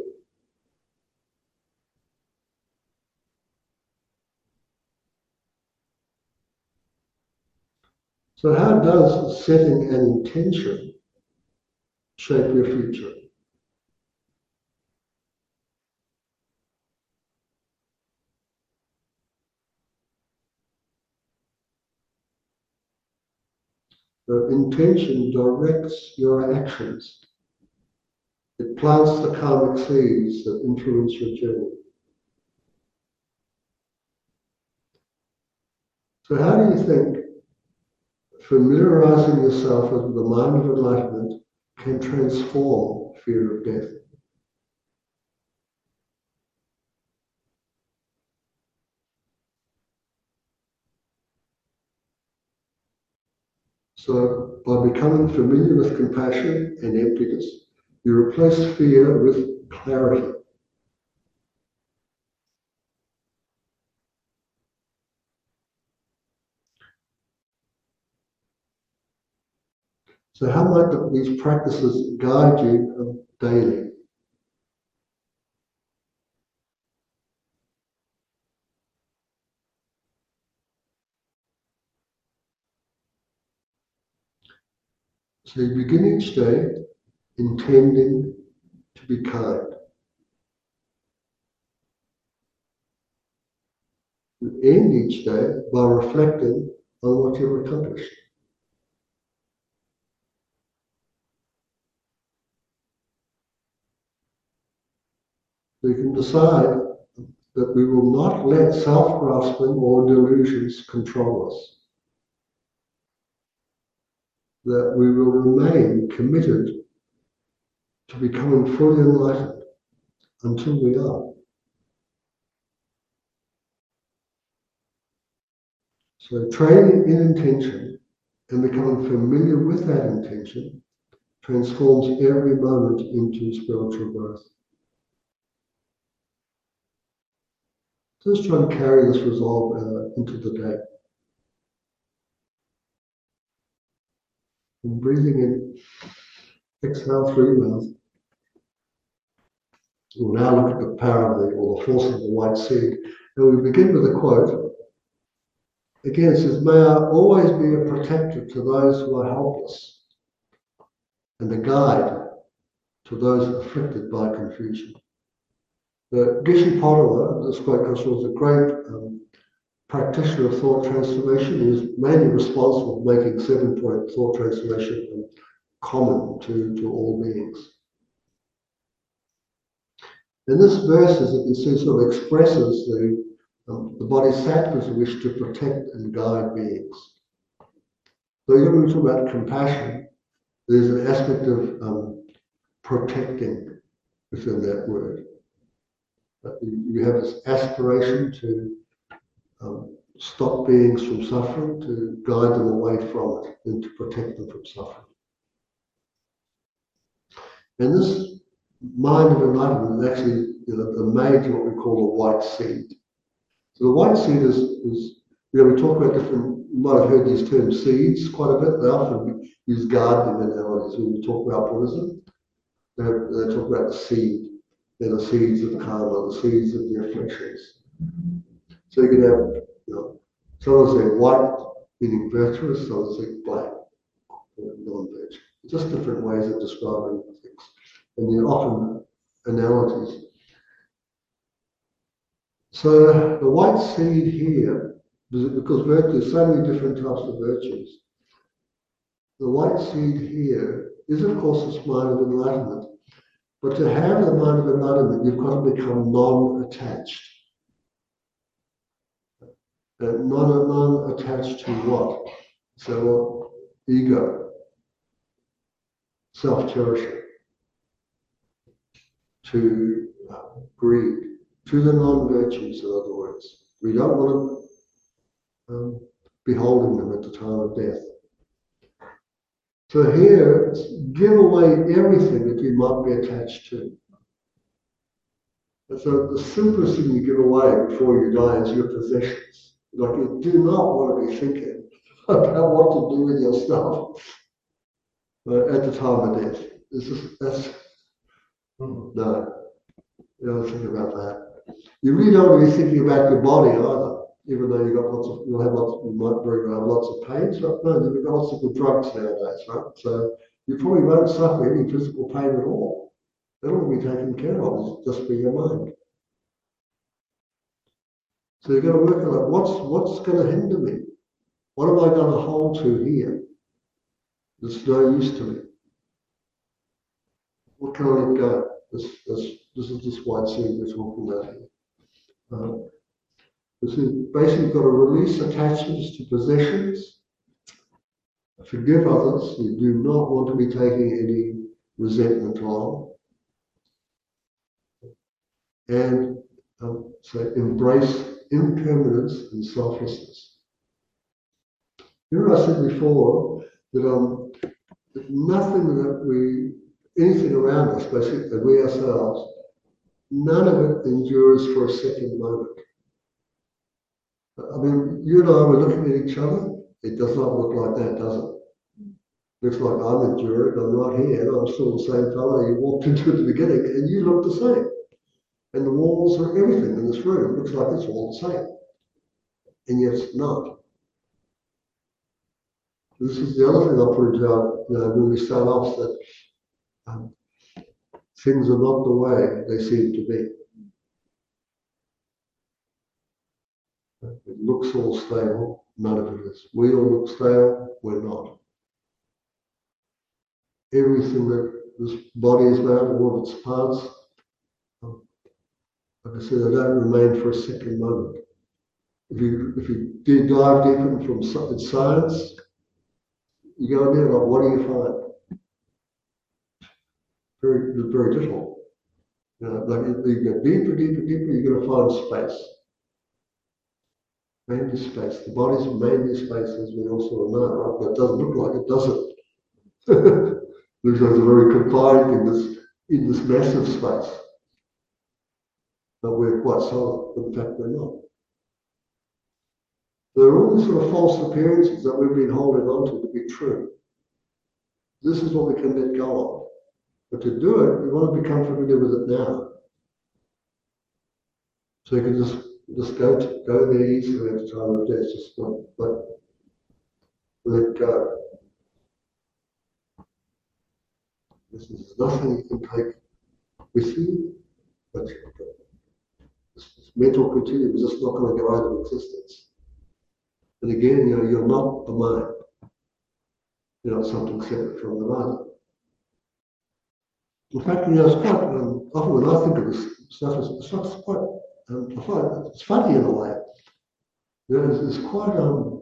So how does setting an intention shape your future? The intention directs your actions. It plants the karmic seeds that influence your journey. So how do you think familiarizing yourself with the mind of enlightenment can transform fear of death? So by becoming familiar with compassion and emptiness, you replace fear with clarity. So how might these practices guide you daily? So you begin each day intending to be kind. You end each day by reflecting on what you've accomplished. So you can decide that we will not let self-grasping or delusions control us. That we will remain committed to becoming fully enlightened until we are. So training in intention and becoming familiar with that intention transforms every moment into spiritual growth. So let's try and carry this resolve uh, into the day. And breathing in, exhale through your mouth. We'll now look at the power of the, or the force of the white seed. And we begin with a quote. Again, it says, "May I always be a protector to those who are helpless and a guide to those afflicted by confusion." The Geshe Porova, this quote comes from, was a great um, practitioner of thought transformation. He was mainly responsible for making seven-point thought transformation um, common to, to all beings. And this verse, as you can see, sort of expresses the, um, the bodhisattva's wish to protect and guide beings. So even when we talk about compassion, there's an aspect of um, protecting within that word. But you, you have this aspiration to um, stop beings from suffering, to guide them away from it, and to protect them from suffering. And this mind of enlightenment is actually, you know, made to what we call the white seed. So the white seed is, is you know, we talk about different, you might have heard these terms seeds quite a bit. They often use gardening analogies when we talk about Buddhism. They, they talk about the seed. They're the seeds of karma, the seeds of the afflictions. So you can have, you know, some say white meaning virtuous, some say black, non-virtuous. Just different ways of describing things. And they're often analogies. So the white seed here, because there's so many different types of virtues, the white seed here is of course this mind of enlightenment. But to have the mind of enlightenment, you've got to become non-attached. Uh, non, non-attached to what? So ego, self-cherishing, to uh, greed, to the non-virtues, in other words. We don't want to um, be holding them at the time of death. So here, give away everything that you might be attached to. And so the simplest thing you give away before you die is your possessions. Like you do not want to be thinking about what to do with your stuff uh, at the time of death. It's just, that's, no, you don't think about that. You really don't want to be thinking about your body either, even though you've got lots of, you'll have lots, you might bring around lots of pain. So, no, you've got lots of good drugs nowadays, right? So you probably won't suffer any physical pain at all. That'll be taken care of, just be your mind. So you've got to work out what's what's going to hinder me? What am I going to hold to here that's no use to me? What can I let go? This, this, this is this white seed we're talking about here. Uh, this is basically you've got to release attachments to possessions, forgive others you do not want to be taking any resentment on, and um, so embrace impermanence and selflessness. Remember I said before that um, that nothing that we, anything around us, basically, that we ourselves, none of it endures for a second moment. I mean, you and I were looking at each other. It does not look like that, does it? Looks like I'm enduring, I'm right here, and I'm still the same fellow you walked into at the beginning, and you look the same. And the walls are everything in this room looks like it's all the same. And yet it's not. This is the other thing I pointed out, you know, when we start off, that um, things are not the way they seem to be. It looks all stable, none of it is. We all look stable, we're not. Everything that this body is about, all of its parts, um, like I said, they don't remain for a second moment. If you if you do dive deep in from science, you go in there, like, what do you find? Very, very little. You know, like you go deeper, deeper, deeper, you're going to find space. Mainly space. The body's mainly space, as we also know, right? But it doesn't look like it, does it? Looks like it's very confined in this in this massive space. But we're quite solid. In fact, we're not. There are all these sort of false appearances that we've been holding on to to be true. This is what we can let go of. But to do it, we want to become familiar with it now. So you can just just go to, go there easily at the time of death, just not, but let go. This is nothing you can take with you, but this, this mental continuum is just not going to go out of existence. And again, you know, you're not the mind. You're not something separate from the mind. In fact, you know, it's quite, um, often when I think of this stuff, it's, it's quite, um, I find it's funny in a way. You know, it's, it's quite, um,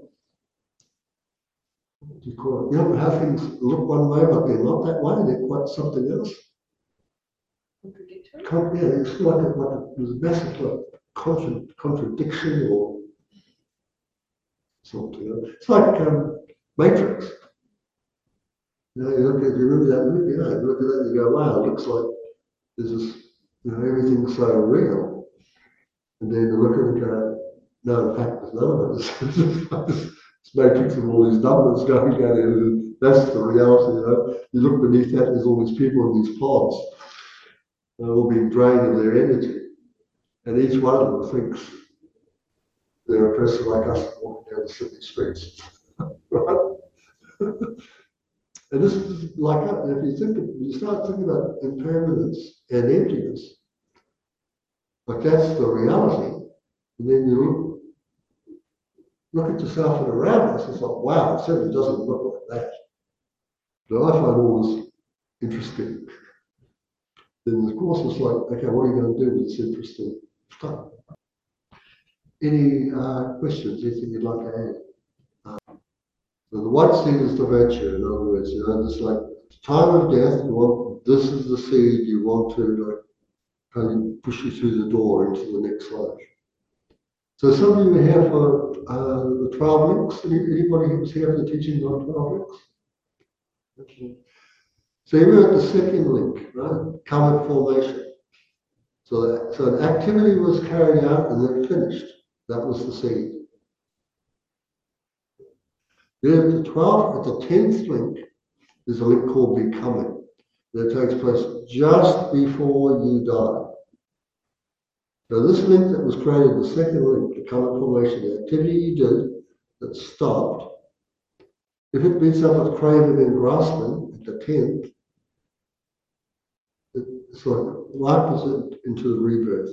what do you call it? You know how things look one way, but they're not that way, they're quite something else.
Contradictory?
Con- yeah, it's like a, like a, there's a massive like, contra- contradiction or something. You know? It's like um, Matrix. You know, you look at, you remember that movie, you know, you look at that and you go, wow, it looks like there's this, you know, everything's so real. And then you look at it and go, no, in fact, there's none of it. It's, it's Matrix of all these numbers going down there. That's the reality, you know. You look beneath that, there's all these people in these pods. They're all being drained of their energy. And each one of them thinks they're a person like us walking down the city streets. Right? And this is like, if you think, of, you start thinking about impermanence and emptiness, like that's the reality. And then you look, look at yourself and around us, it's like, wow, it certainly doesn't look like that. But I find all this interesting. Then of course it's like, okay, what are you going to do with this interesting stuff? Any uh, questions, anything you'd like to add? Um, so the white seed is the virtue, in other words, you know, it's like time of death, you want, this is the seed you want to like kind of push you through the door into the next life. So some of you are here for uh, the twelve links. Any, anybody who's here for the teachings on twelve links? Okay. So here we're at the second link, right? Comet formation. So, that, so an activity was carried out and then finished. That was the seed. Then at the twelfth, at the tenth link, there's a link called becoming. That takes place just before you die. So this link that was created, the second link, the comet formation, the activity you did that stopped, if it meets up with craving and grasping at the tenth, it's like wipes it into the rebirth.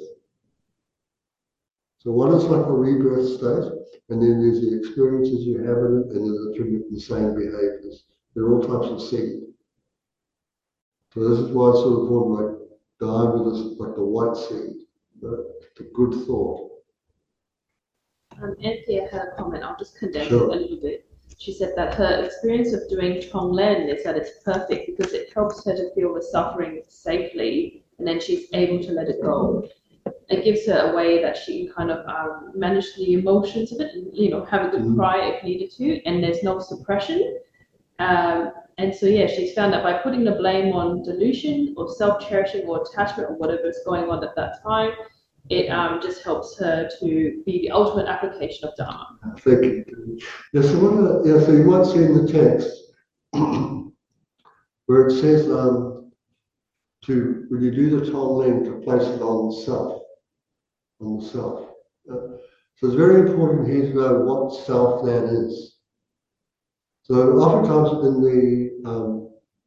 So one is like a rebirth state, and then there's the experiences you have in it, and then the trigger insane behaviors. They're all types of seed. So this is why it's sort of called like die with this, like the white seed, right? The good thought.
Um, Anthea had a comment, I'll just condense
Sure.
it a little bit. She said that her experience of doing Tonglen is that it's perfect because it helps her to feel the suffering safely, and then she's able to let it go. It gives her a way that she can kind of um, manage the emotions of it and, you know, have a good
Mhm.
cry if needed to, and there's no suppression. Um, and so, yeah, she's found that by putting the blame on delusion or self-cherishing or attachment or whatever is going on at that time, it um, just helps her to be the ultimate application of Dharma.
Thank you. Yeah, so, what are, yeah, so you might see in the text where it says um, to, when you do the Tonglen, to place it on the self, on the self. Uh, so it's very important here to know what self that is. So oftentimes in the um,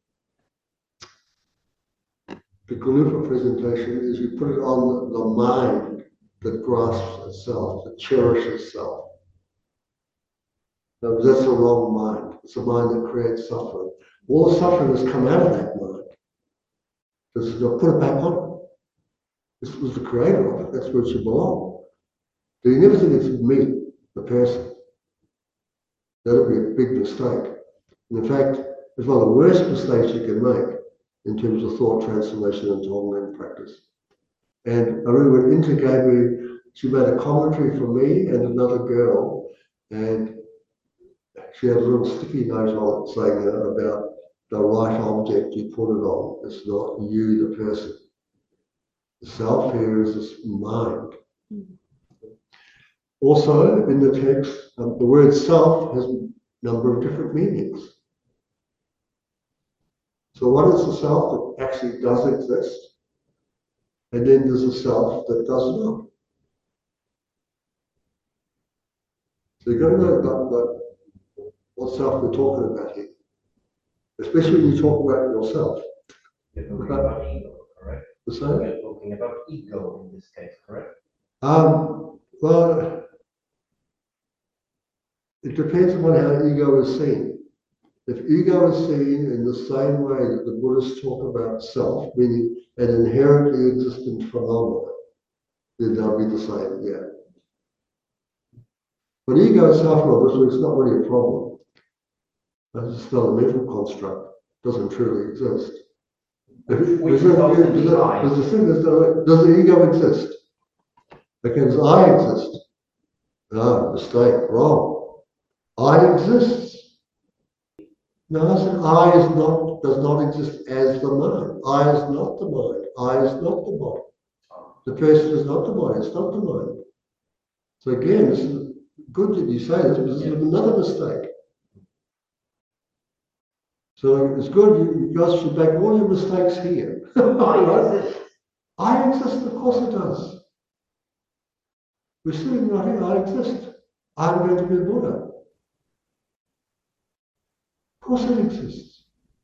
the Galupa presentation is you put it on the mind that grasps itself, that cherishes self. No, that's the wrong mind. It's a mind that creates suffering. All the suffering has come out of that mind. Because you've put it back on. This was the creator of it. That's where it should belong. So you never think it's me, the person. That would be a big mistake. And in fact, it's one of the worst mistakes you can make in terms of thought transformation and Tonglen practice. And I remember when Inta gave me, she made a commentary for me and another girl, and she had a little sticky note on it saying uh, about the right object you put it on. It's not you, the person. The self here is this mind. Mm-hmm. Also, in the text, um, the word self has a number of different meanings. So one is the self that actually does exist, and then there's a self that does not. So you've got to know about, about what self we're talking about here, especially when you talk about yourself.
You're talking okay. about ego, correct?
The same?
You're talking about ego in this case, correct?
Um, well, it depends upon how ego is seen. If ego is seen in the same way that the Buddhists talk about self, meaning an inherently existent phenomenon, then they'll be the same, yeah. But ego itself, obviously, it's not really a problem. It's just not a mental construct. It doesn't truly exist. If,
Which
does,
also
it, does, it, does the thing is, does the ego exist? Okay, does I exist? No, mistake, wrong. I exists. No, I said I is not, does not exist as the mind. I is not the mind. I is not the body. The person is not the body. It's not the mind. So again, this is good that you say this, but this is another mistake. So it's good you, you guys should make all your mistakes here.
I exist.
I exist, of course it does. We're sitting right here, I exist. I'm going to be a Buddha. Of course it exists.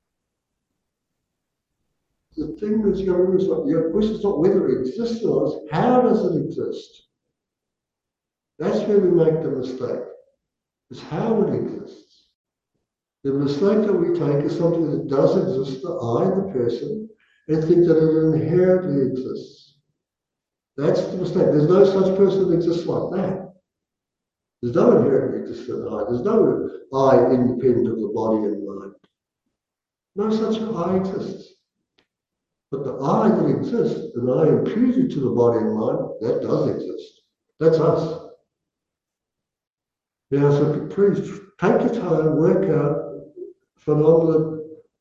The thing that's going on is not, your question is not whether it exists or not, it's how does it exist? That's where we make the mistake. It's how it exists. The mistake that we take is something that does exist, the I, the person, and think that it inherently exists. That's the mistake. There's no such person that exists like that. There's no inherently existent I. There's no I independent of the body and mind. No such I exists. But the I that exists, and I imputed to the body and mind, that does exist. That's us. Now, so please take your time, work out phenomena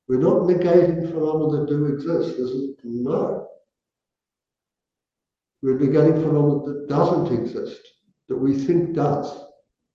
We're not negating phenomena that do exist. This is no. We're negating phenomena that doesn't exist, that we think does.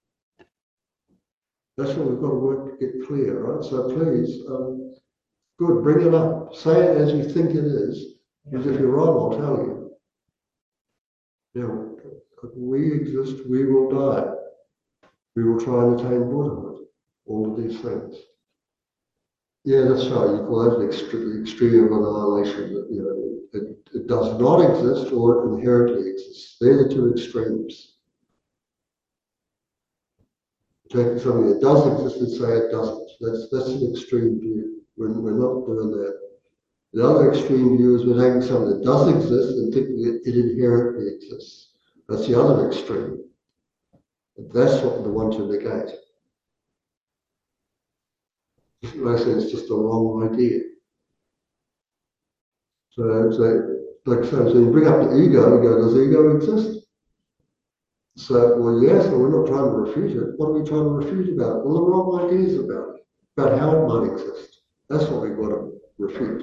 That's what we've got to work to get clear, right? So please, um, good, bring it up. Say it as you think it is, because if you're wrong, I'll tell you. Now, we exist, we will die. We will try and attain Buddhahood. All of these things. Yeah, that's right. You call that an extreme, extreme of annihilation. That, you know, it, it does not exist or it inherently exists. They're the two extremes. Taking something that does exist and say it doesn't. That's that's an extreme view. We're, we're not doing that. The other extreme view is we're taking something that does exist and thinking it, it inherently exists. That's the other extreme. That's what we want to negate. Like I say, it's just a wrong idea. So, so like so, so you bring up the ego, you go, does ego exist? So, well, yes, but we're not trying to refute it. What are we trying to refute about? Well, the wrong ideas about it, about how it might exist. That's what we've got to refute.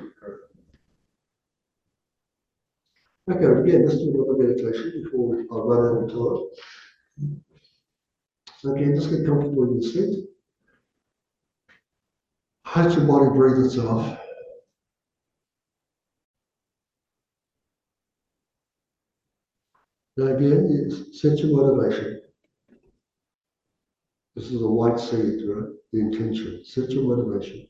Okay, again, let's do another meditation before we, I run out of time. So again, just get comfortable in your seat. Let your body breathe itself. Now again, you set your motivation. This is a white seed, right? The intention. Set your motivation.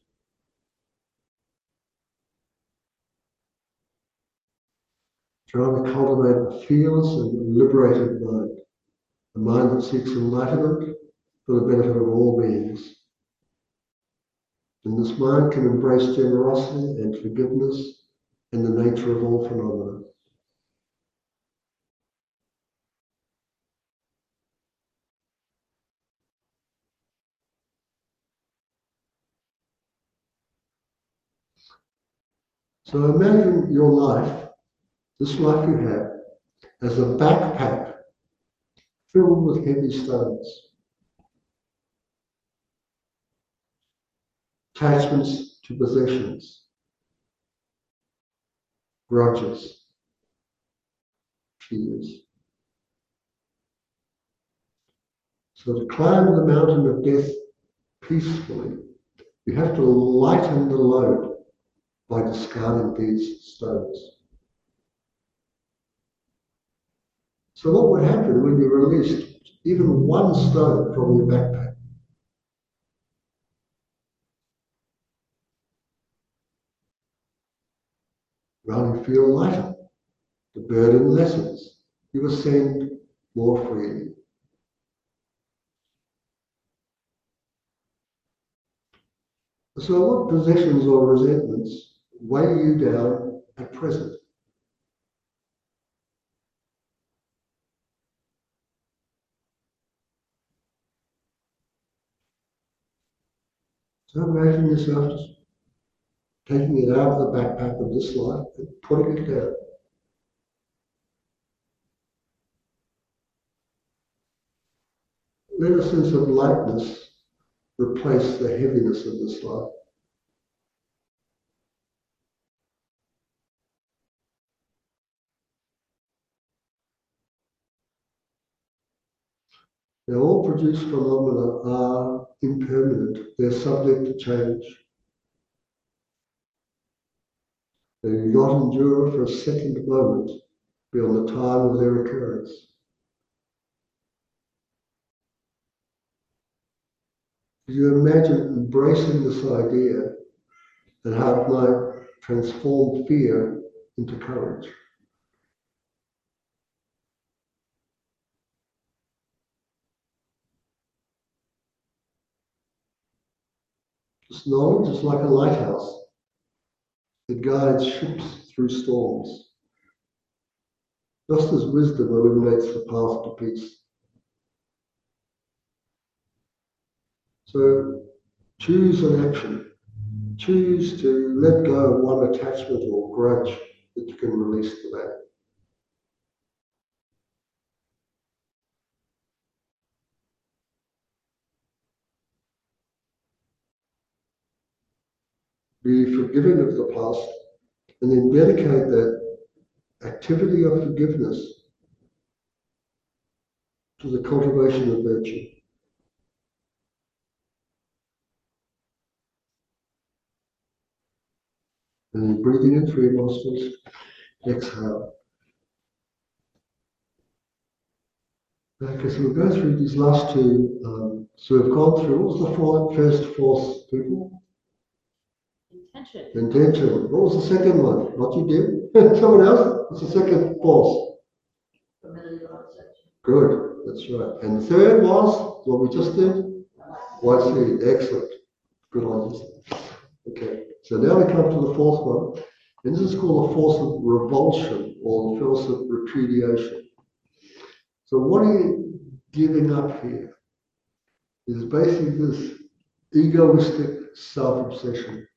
Trying to cultivate a fearless and liberated mind. A mind that seeks enlightenment for the benefit of all beings. And this mind can embrace generosity and forgiveness and the nature of all phenomena. So imagine your life, this life you have, as a backpack filled with heavy stones. Attachments to possessions, grudges, fears. So to climb the mountain of death peacefully, you have to lighten the load by discarding these stones. So what would happen when you released even one stone from your backpack? Well, you feel lighter. The burden lessens. You ascend more freely. So what possessions or resentments weigh you down at present? So imagine yourself just taking it out of the backpack of this life and putting it down. Let a sense of lightness replace the heaviness of this life. Now, all produced phenomena are impermanent. They're subject to change. They do not endure for a second moment beyond the time of their occurrence. You imagine embracing this idea and how it might transform fear into courage. This knowledge is like a lighthouse. It guides ships through storms, just as wisdom illuminates the path to peace. So choose an action. Choose to let go of one attachment or grudge that you can release today. be forgiving of the past, and then dedicate that activity of forgiveness to the cultivation of virtue. And then breathing in through your nostrils, exhale. Okay, so we'll go through these last two. Um, so we've gone through, what was the four, first force, people?
Intention.
Intention. What was the second one? Not you did? Someone else? What's the second force?
Familiarization.
Good, that's right. And the third was what we just did? White seed. Excellent. Good on you. Okay, so now we come to the fourth one. And this is called the force of revulsion or the force of repudiation. So what are you giving up here? Is basically this egoistic self-obsession.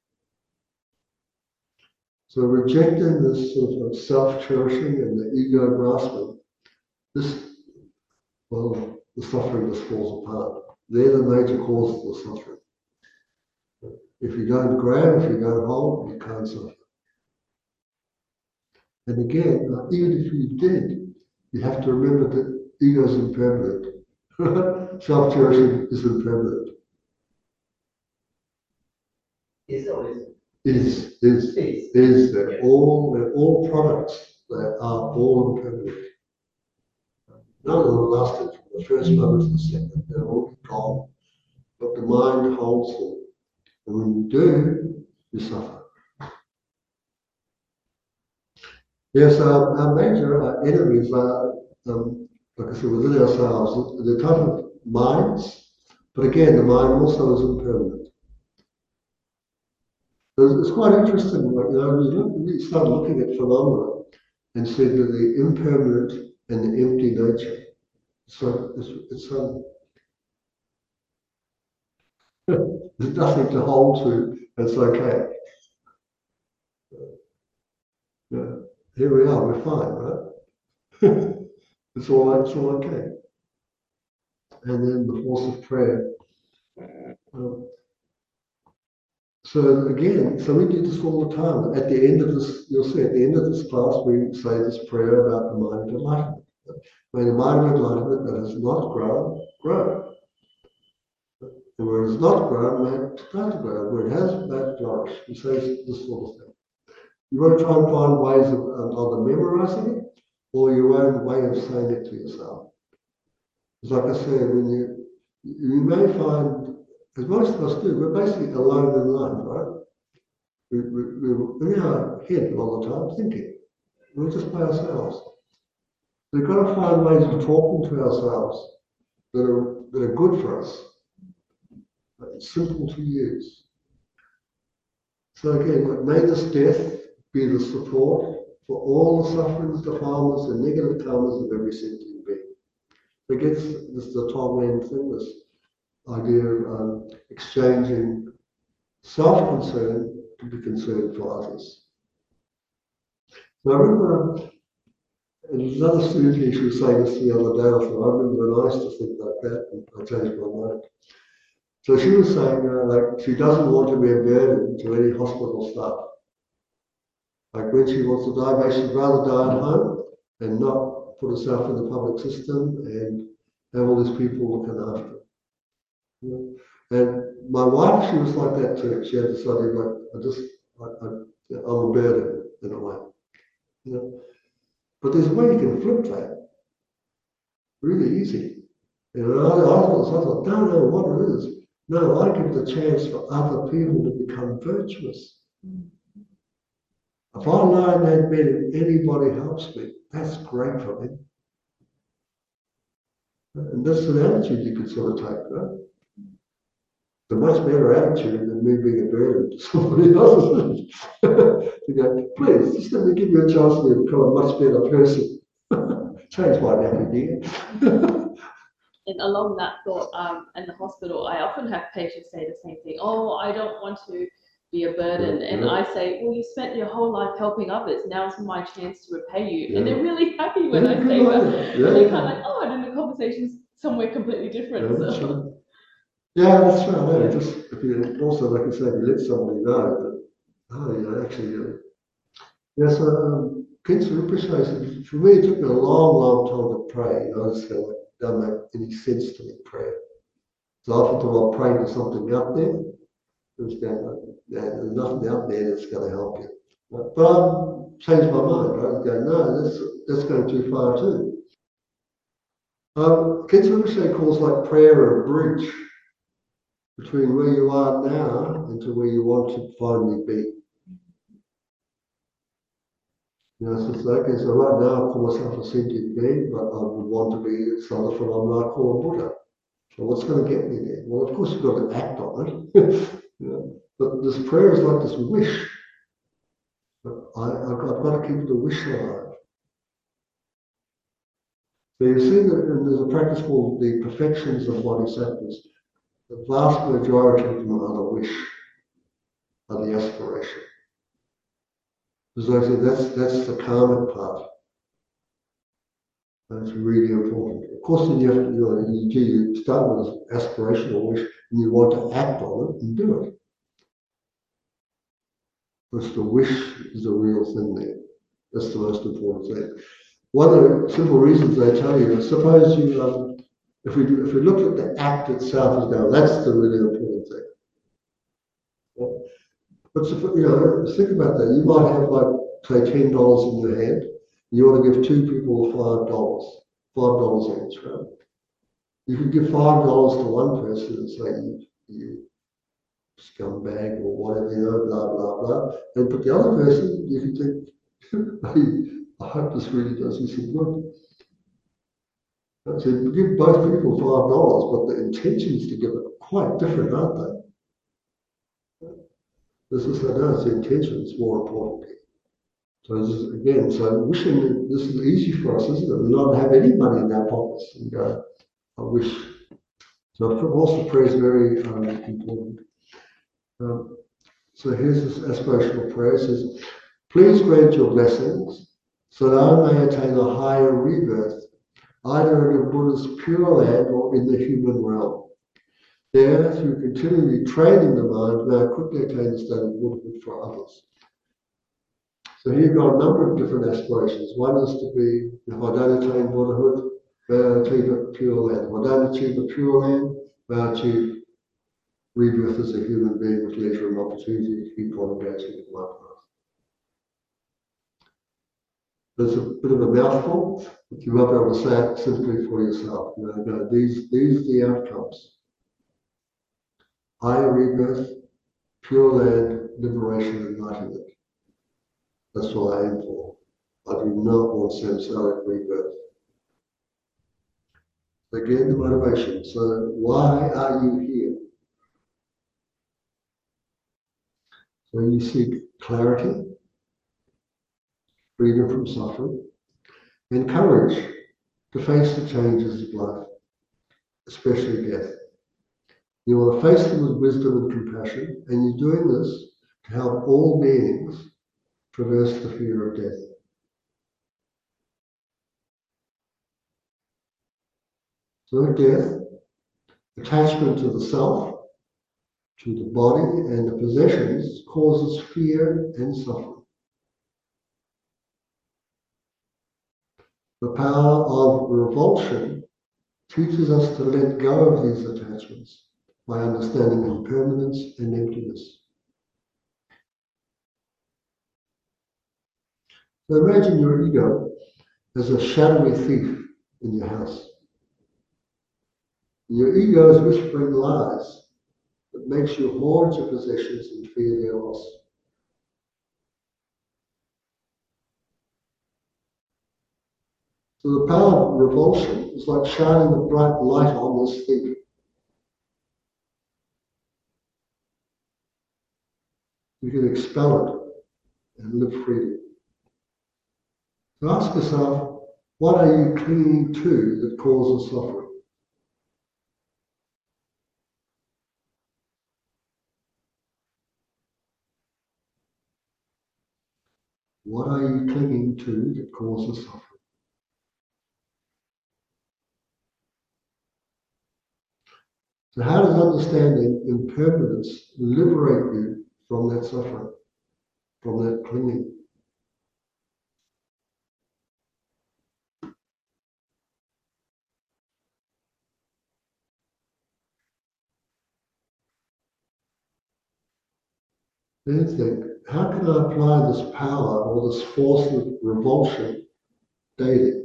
So rejecting this sort of self-cherishing and the ego grasping, this, well, the suffering just falls apart. They're the major causes of the suffering. If you don't grab, if you don't hold, you can't suffer. And again, even if you did, you have to remember that ego is impermanent. Self-cherishing is impermanent.
Is or isn't?
Is, is,
Is.
is. They're
Yeah.
all, they're all products. They are all impermanent. None of them lasted from the first moment to the second. They're all gone. But the mind holds them. And when you do, you suffer. Yes, our, our major uh, enemies are, um, like I said, within ourselves. The type of minds, but again, the mind also is impermanent. So it's quite interesting, like, you know, you, look, you start looking at phenomena and see that the impermanent and the empty nature. So it's, it's um, there's nothing to hold to. It's okay. Yeah. Here we are. We're fine, right? It's all it's all okay. And then the force of prayer. Um, so again, so we do this all the time. At the end of this, you'll see at the end of this class, we say this prayer about the mind of enlightenment. May the mind of enlightenment that has not grown, grow. And where it has not grown, may it start to grow. Where it has, may it flourish. He says this sort of thing. You want to try and find ways of um, either memorizing it or your own way of saying it to yourself. It's like I said, when you you may find, as most of us do, we're basically alone in life, right? We, we, we're in our head all the time thinking. We're just by ourselves. We've got to find ways of talking to ourselves that are that are good for us. It's simple to use. So again, may this death be the support for all the sufferings, defilements, and negative karmas of every sentient being. It gets this is the Tonglen thing, this idea of um, exchanging self-concern to be concerned for others. So I remember, um, and there's another student here, she was saying this the other day, I thought, I remember when I used to think like that, and I changed my mind. So she was saying, uh, like, she doesn't want to be a burden to any hospital staff. Like when she wants to die, maybe she'd rather die at home and not put herself in the public system and have all these people looking after her. You know? And my wife, she was like that too. She had this idea like, I just, I, I, I'm a burden in a way. You know? But there's a way you can flip that. Really easy. You know, I, I thought, I don't know what it is. No, I give the chance for other people to become virtuous. If I lie in that bed and anybody helps me, that's great for me. And that's an attitude you could sort of take, right? It's a much better attitude than me being a burden to somebody else. To go, please, just let me give you a chance to become a much better person. Change my nappy, dear.
And along that thought, um, in the hospital, I often have patients say the same thing. Oh, I don't want to be a burden.
Yeah,
and
yeah.
I say, well, you spent your whole life helping others. Now's my chance to repay you.
Yeah.
And they're really happy when
Yeah,
I
good
say
on
that.
you.
And
Yeah,
they
yeah.
kind of like, oh, and then the conversation's somewhere completely different.
Yeah, that's
So.
right. Yeah, that's right. No,
Yeah.
just if you also, like I said, you let somebody know that Oh, yeah, actually, yeah. Yes, um, Kensington appreciation. For me, it took me a long, long time to pray. I just felt like it doesn't make any sense to me, prayer. So I often thought I'll pray to something out there. It was going, yeah, there's nothing out there that's going to help you. But but I've changed my mind, right? Going, no, that's, that's going too far too. Um, Kensington appreciation calls like prayer a bridge between where you are now and to where you want to finally be. You know, so it's like, okay, so right now I call myself a sentient being, but I would want to be some other phenomenon I call a Buddha. So what's going to get me there? Well, of course you've got to act on it. You know, but this prayer is like this wish. But I, I've, got, I've got to keep the wish alive. So you see that there's a practice called the perfections of bodhisattvas. The vast majority of them are the wish, are the aspiration. Because I say that's that's the karmic part. That's really important. Of course, then you have to, you know, you, you start with an aspirational wish and you want to act on it and do it. Because the wish is the real thing there. That's the most important thing. One of the simple reasons they tell you is suppose you, um, if we do, if we look at the act itself as going, that's the really important thing. Yeah. But you know, think about that. You might have like say ten dollars in your hand. You want to give two people five dollars, five dollars each, right? You could give five dollars to one person and say you, you scumbag or whatever, you know, blah blah blah. And but the other person, you can think, hey, I hope this really does you some good. So you give both people five dollars, but the intentions to give it are quite different, aren't they? This is I know it's the intention is more important. So this is, again, so wishing this is easy for us, isn't it? We not have any money in our pockets and go, I wish. So of course the prayer is very um, important. Um, so here's this aspirational prayer. It says, please grant your blessings so that I may attain a higher rebirth, either in the Buddha's pure land or in the human realm. There, through continually training the mind, may I quickly attain the state of Buddhahood for others. So here you've got a number of different aspirations. One is to be, if I don't attain Buddhahood, may I achieve a pure land. If I don't achieve a pure land, may I achieve rebirth as a human being with leisure and opportunity to keep on engaging with my path. There's a bit of a mouthful, but you might be able to say it simply for yourself. You know, no, these, these are the outcomes. Higher rebirth, pure land, liberation, enlightenment. That's what I aim for. I do not want samsaric rebirth. Again, the motivation. So why are you here? So you seek clarity, freedom from suffering, and courage to face the changes of life, especially death. You want to face them with wisdom and compassion, and you're doing this to help all beings traverse the fear of death. So death, attachment to the self, to the body and the possessions causes fear and suffering. The power of revulsion teaches us to let go of these attachments by understanding impermanence and emptiness. So imagine your ego as a shadowy thief in your house. Your ego is whispering lies that makes you hoard your possessions and fear their loss. So the power of revulsion is like shining a bright light on this thief. You can expel it and live freely. So ask yourself, what are you clinging to that causes suffering? What are you clinging to that causes suffering? So how does understanding impermanence liberate you from that suffering? from that clinging. Then think, how can I apply this power or this force of revulsion daily?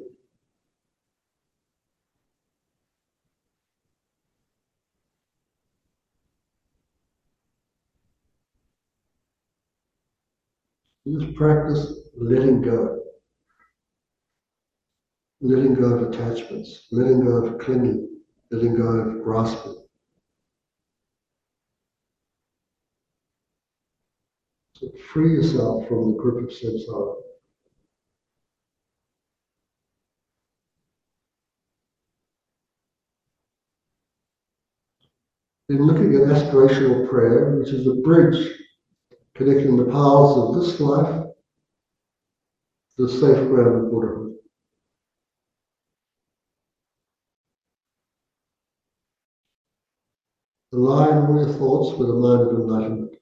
Just practice letting go. Letting go of attachments, letting go of clinging, letting go of grasping. So free yourself from the grip of samsara. Then looking at aspirational prayer, which is a bridge connecting the paths of this life to the safe ground of Buddhahood. Align all your thoughts with a mind of enlightenment.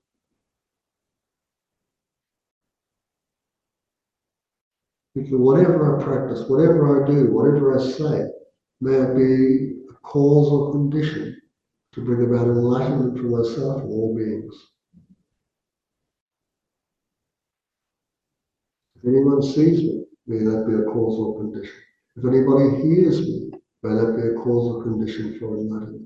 Because whatever I practice, whatever I do, whatever I say, may it be a cause or condition to bring about enlightenment for myself and all beings. If anyone sees me, may that be a cause or condition. If anybody hears me, may that be a cause or condition for enlightenment.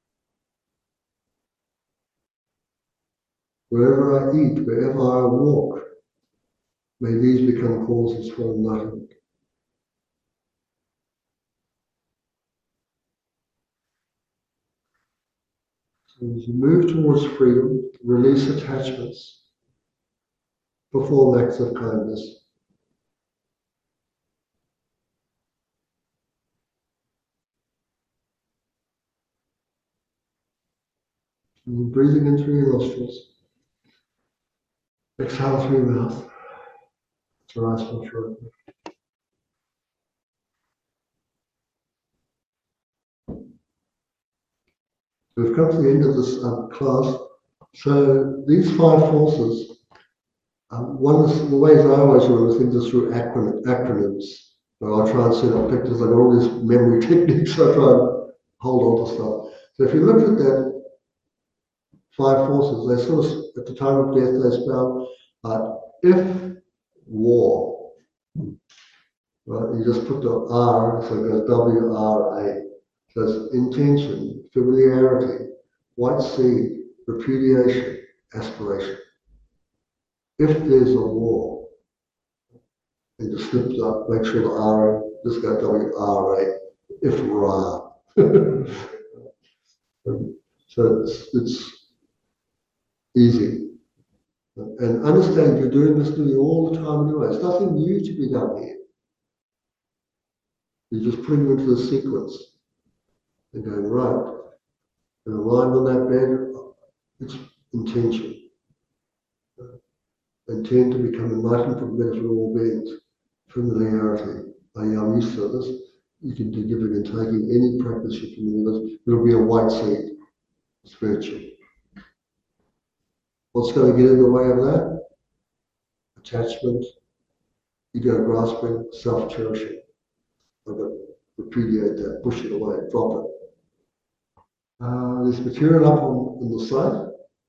Wherever I eat, wherever I walk, may these become causes for enlightenment. So as you move towards freedom, release attachments, perform acts of kindness. And breathing in through your nostrils. Exhale through your mouth. Rise from throat. We've come to the end of this um, class. So these five forces, um, one of the ways I always remember things is through acron acronyms. So I try and set up pictures. I've got all these memory techniques. I try and hold on to stuff. So if you look at that five forces, they sort of, at the time of death, they spell, uh, if war, right? You just put the R, so it goes W R A. So it's intention, familiarity, white seed, repudiation, aspiration. If there's a war, and just slips up, make sure the R, just go W R A, if Ra. So it's, it's easy. And understand you're doing this to you all the time anyway. It's nothing new to be done here. You're just putting them into the sequence and going, right, and lying on that bed, it's intention. Intend to become enlightened for the benefit of all beings. Familiarity. I am used to this. You can do giving and taking any practice you can use. It'll be a white seed, spiritual. What's going to get in the way of that? Attachment, ego grasping, self-cherishing. I've got to repudiate that, push it away, drop it. Uh, there's material up on, on the site.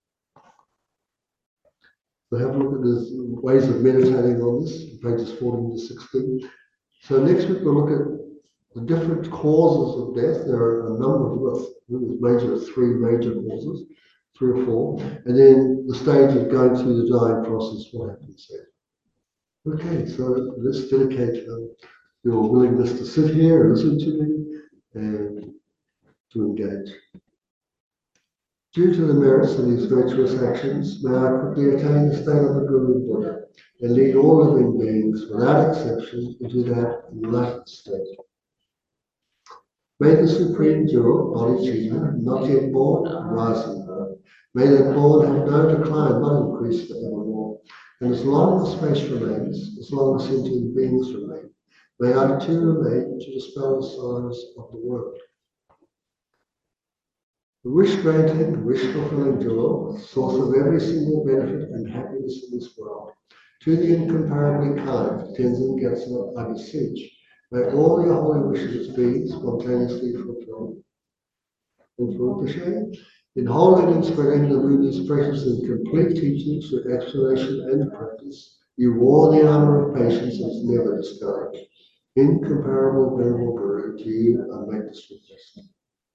So have a look at the ways of meditating on this, pages fourteen to sixteen. So next week we'll look at the different causes of death. There are a number of them. There's major, three major causes, three or four. And then the stage of going through the dying process, what happens there. Okay, so let's dedicate um, your willingness to sit here and listen to me and to engage. Due to the merits of these virtuous actions, may I quickly attain the state of the Guru Buddha and lead all living beings without exception into that enlightened state. May the Supreme Jewel, Bodhicitta, not yet born, rise and born. May that born have no decline but increase forevermore. And as long as space remains, as long as sentient beings remain, may I too remain to dispel the sorrows of the world. The wish granting, wish fulfilling Jewel, source of every single benefit and happiness in this world. To the incomparably kind Tenzin Gyatso, I beseech, may all your holy wishes be spontaneously fulfilled. And Rinpoche, in holding and spreading the Buddha's precious and complete teachings through explanation and practice, you wore the armor of patience and was never discouraged. Incomparable Venerable Guru, to you I make this request.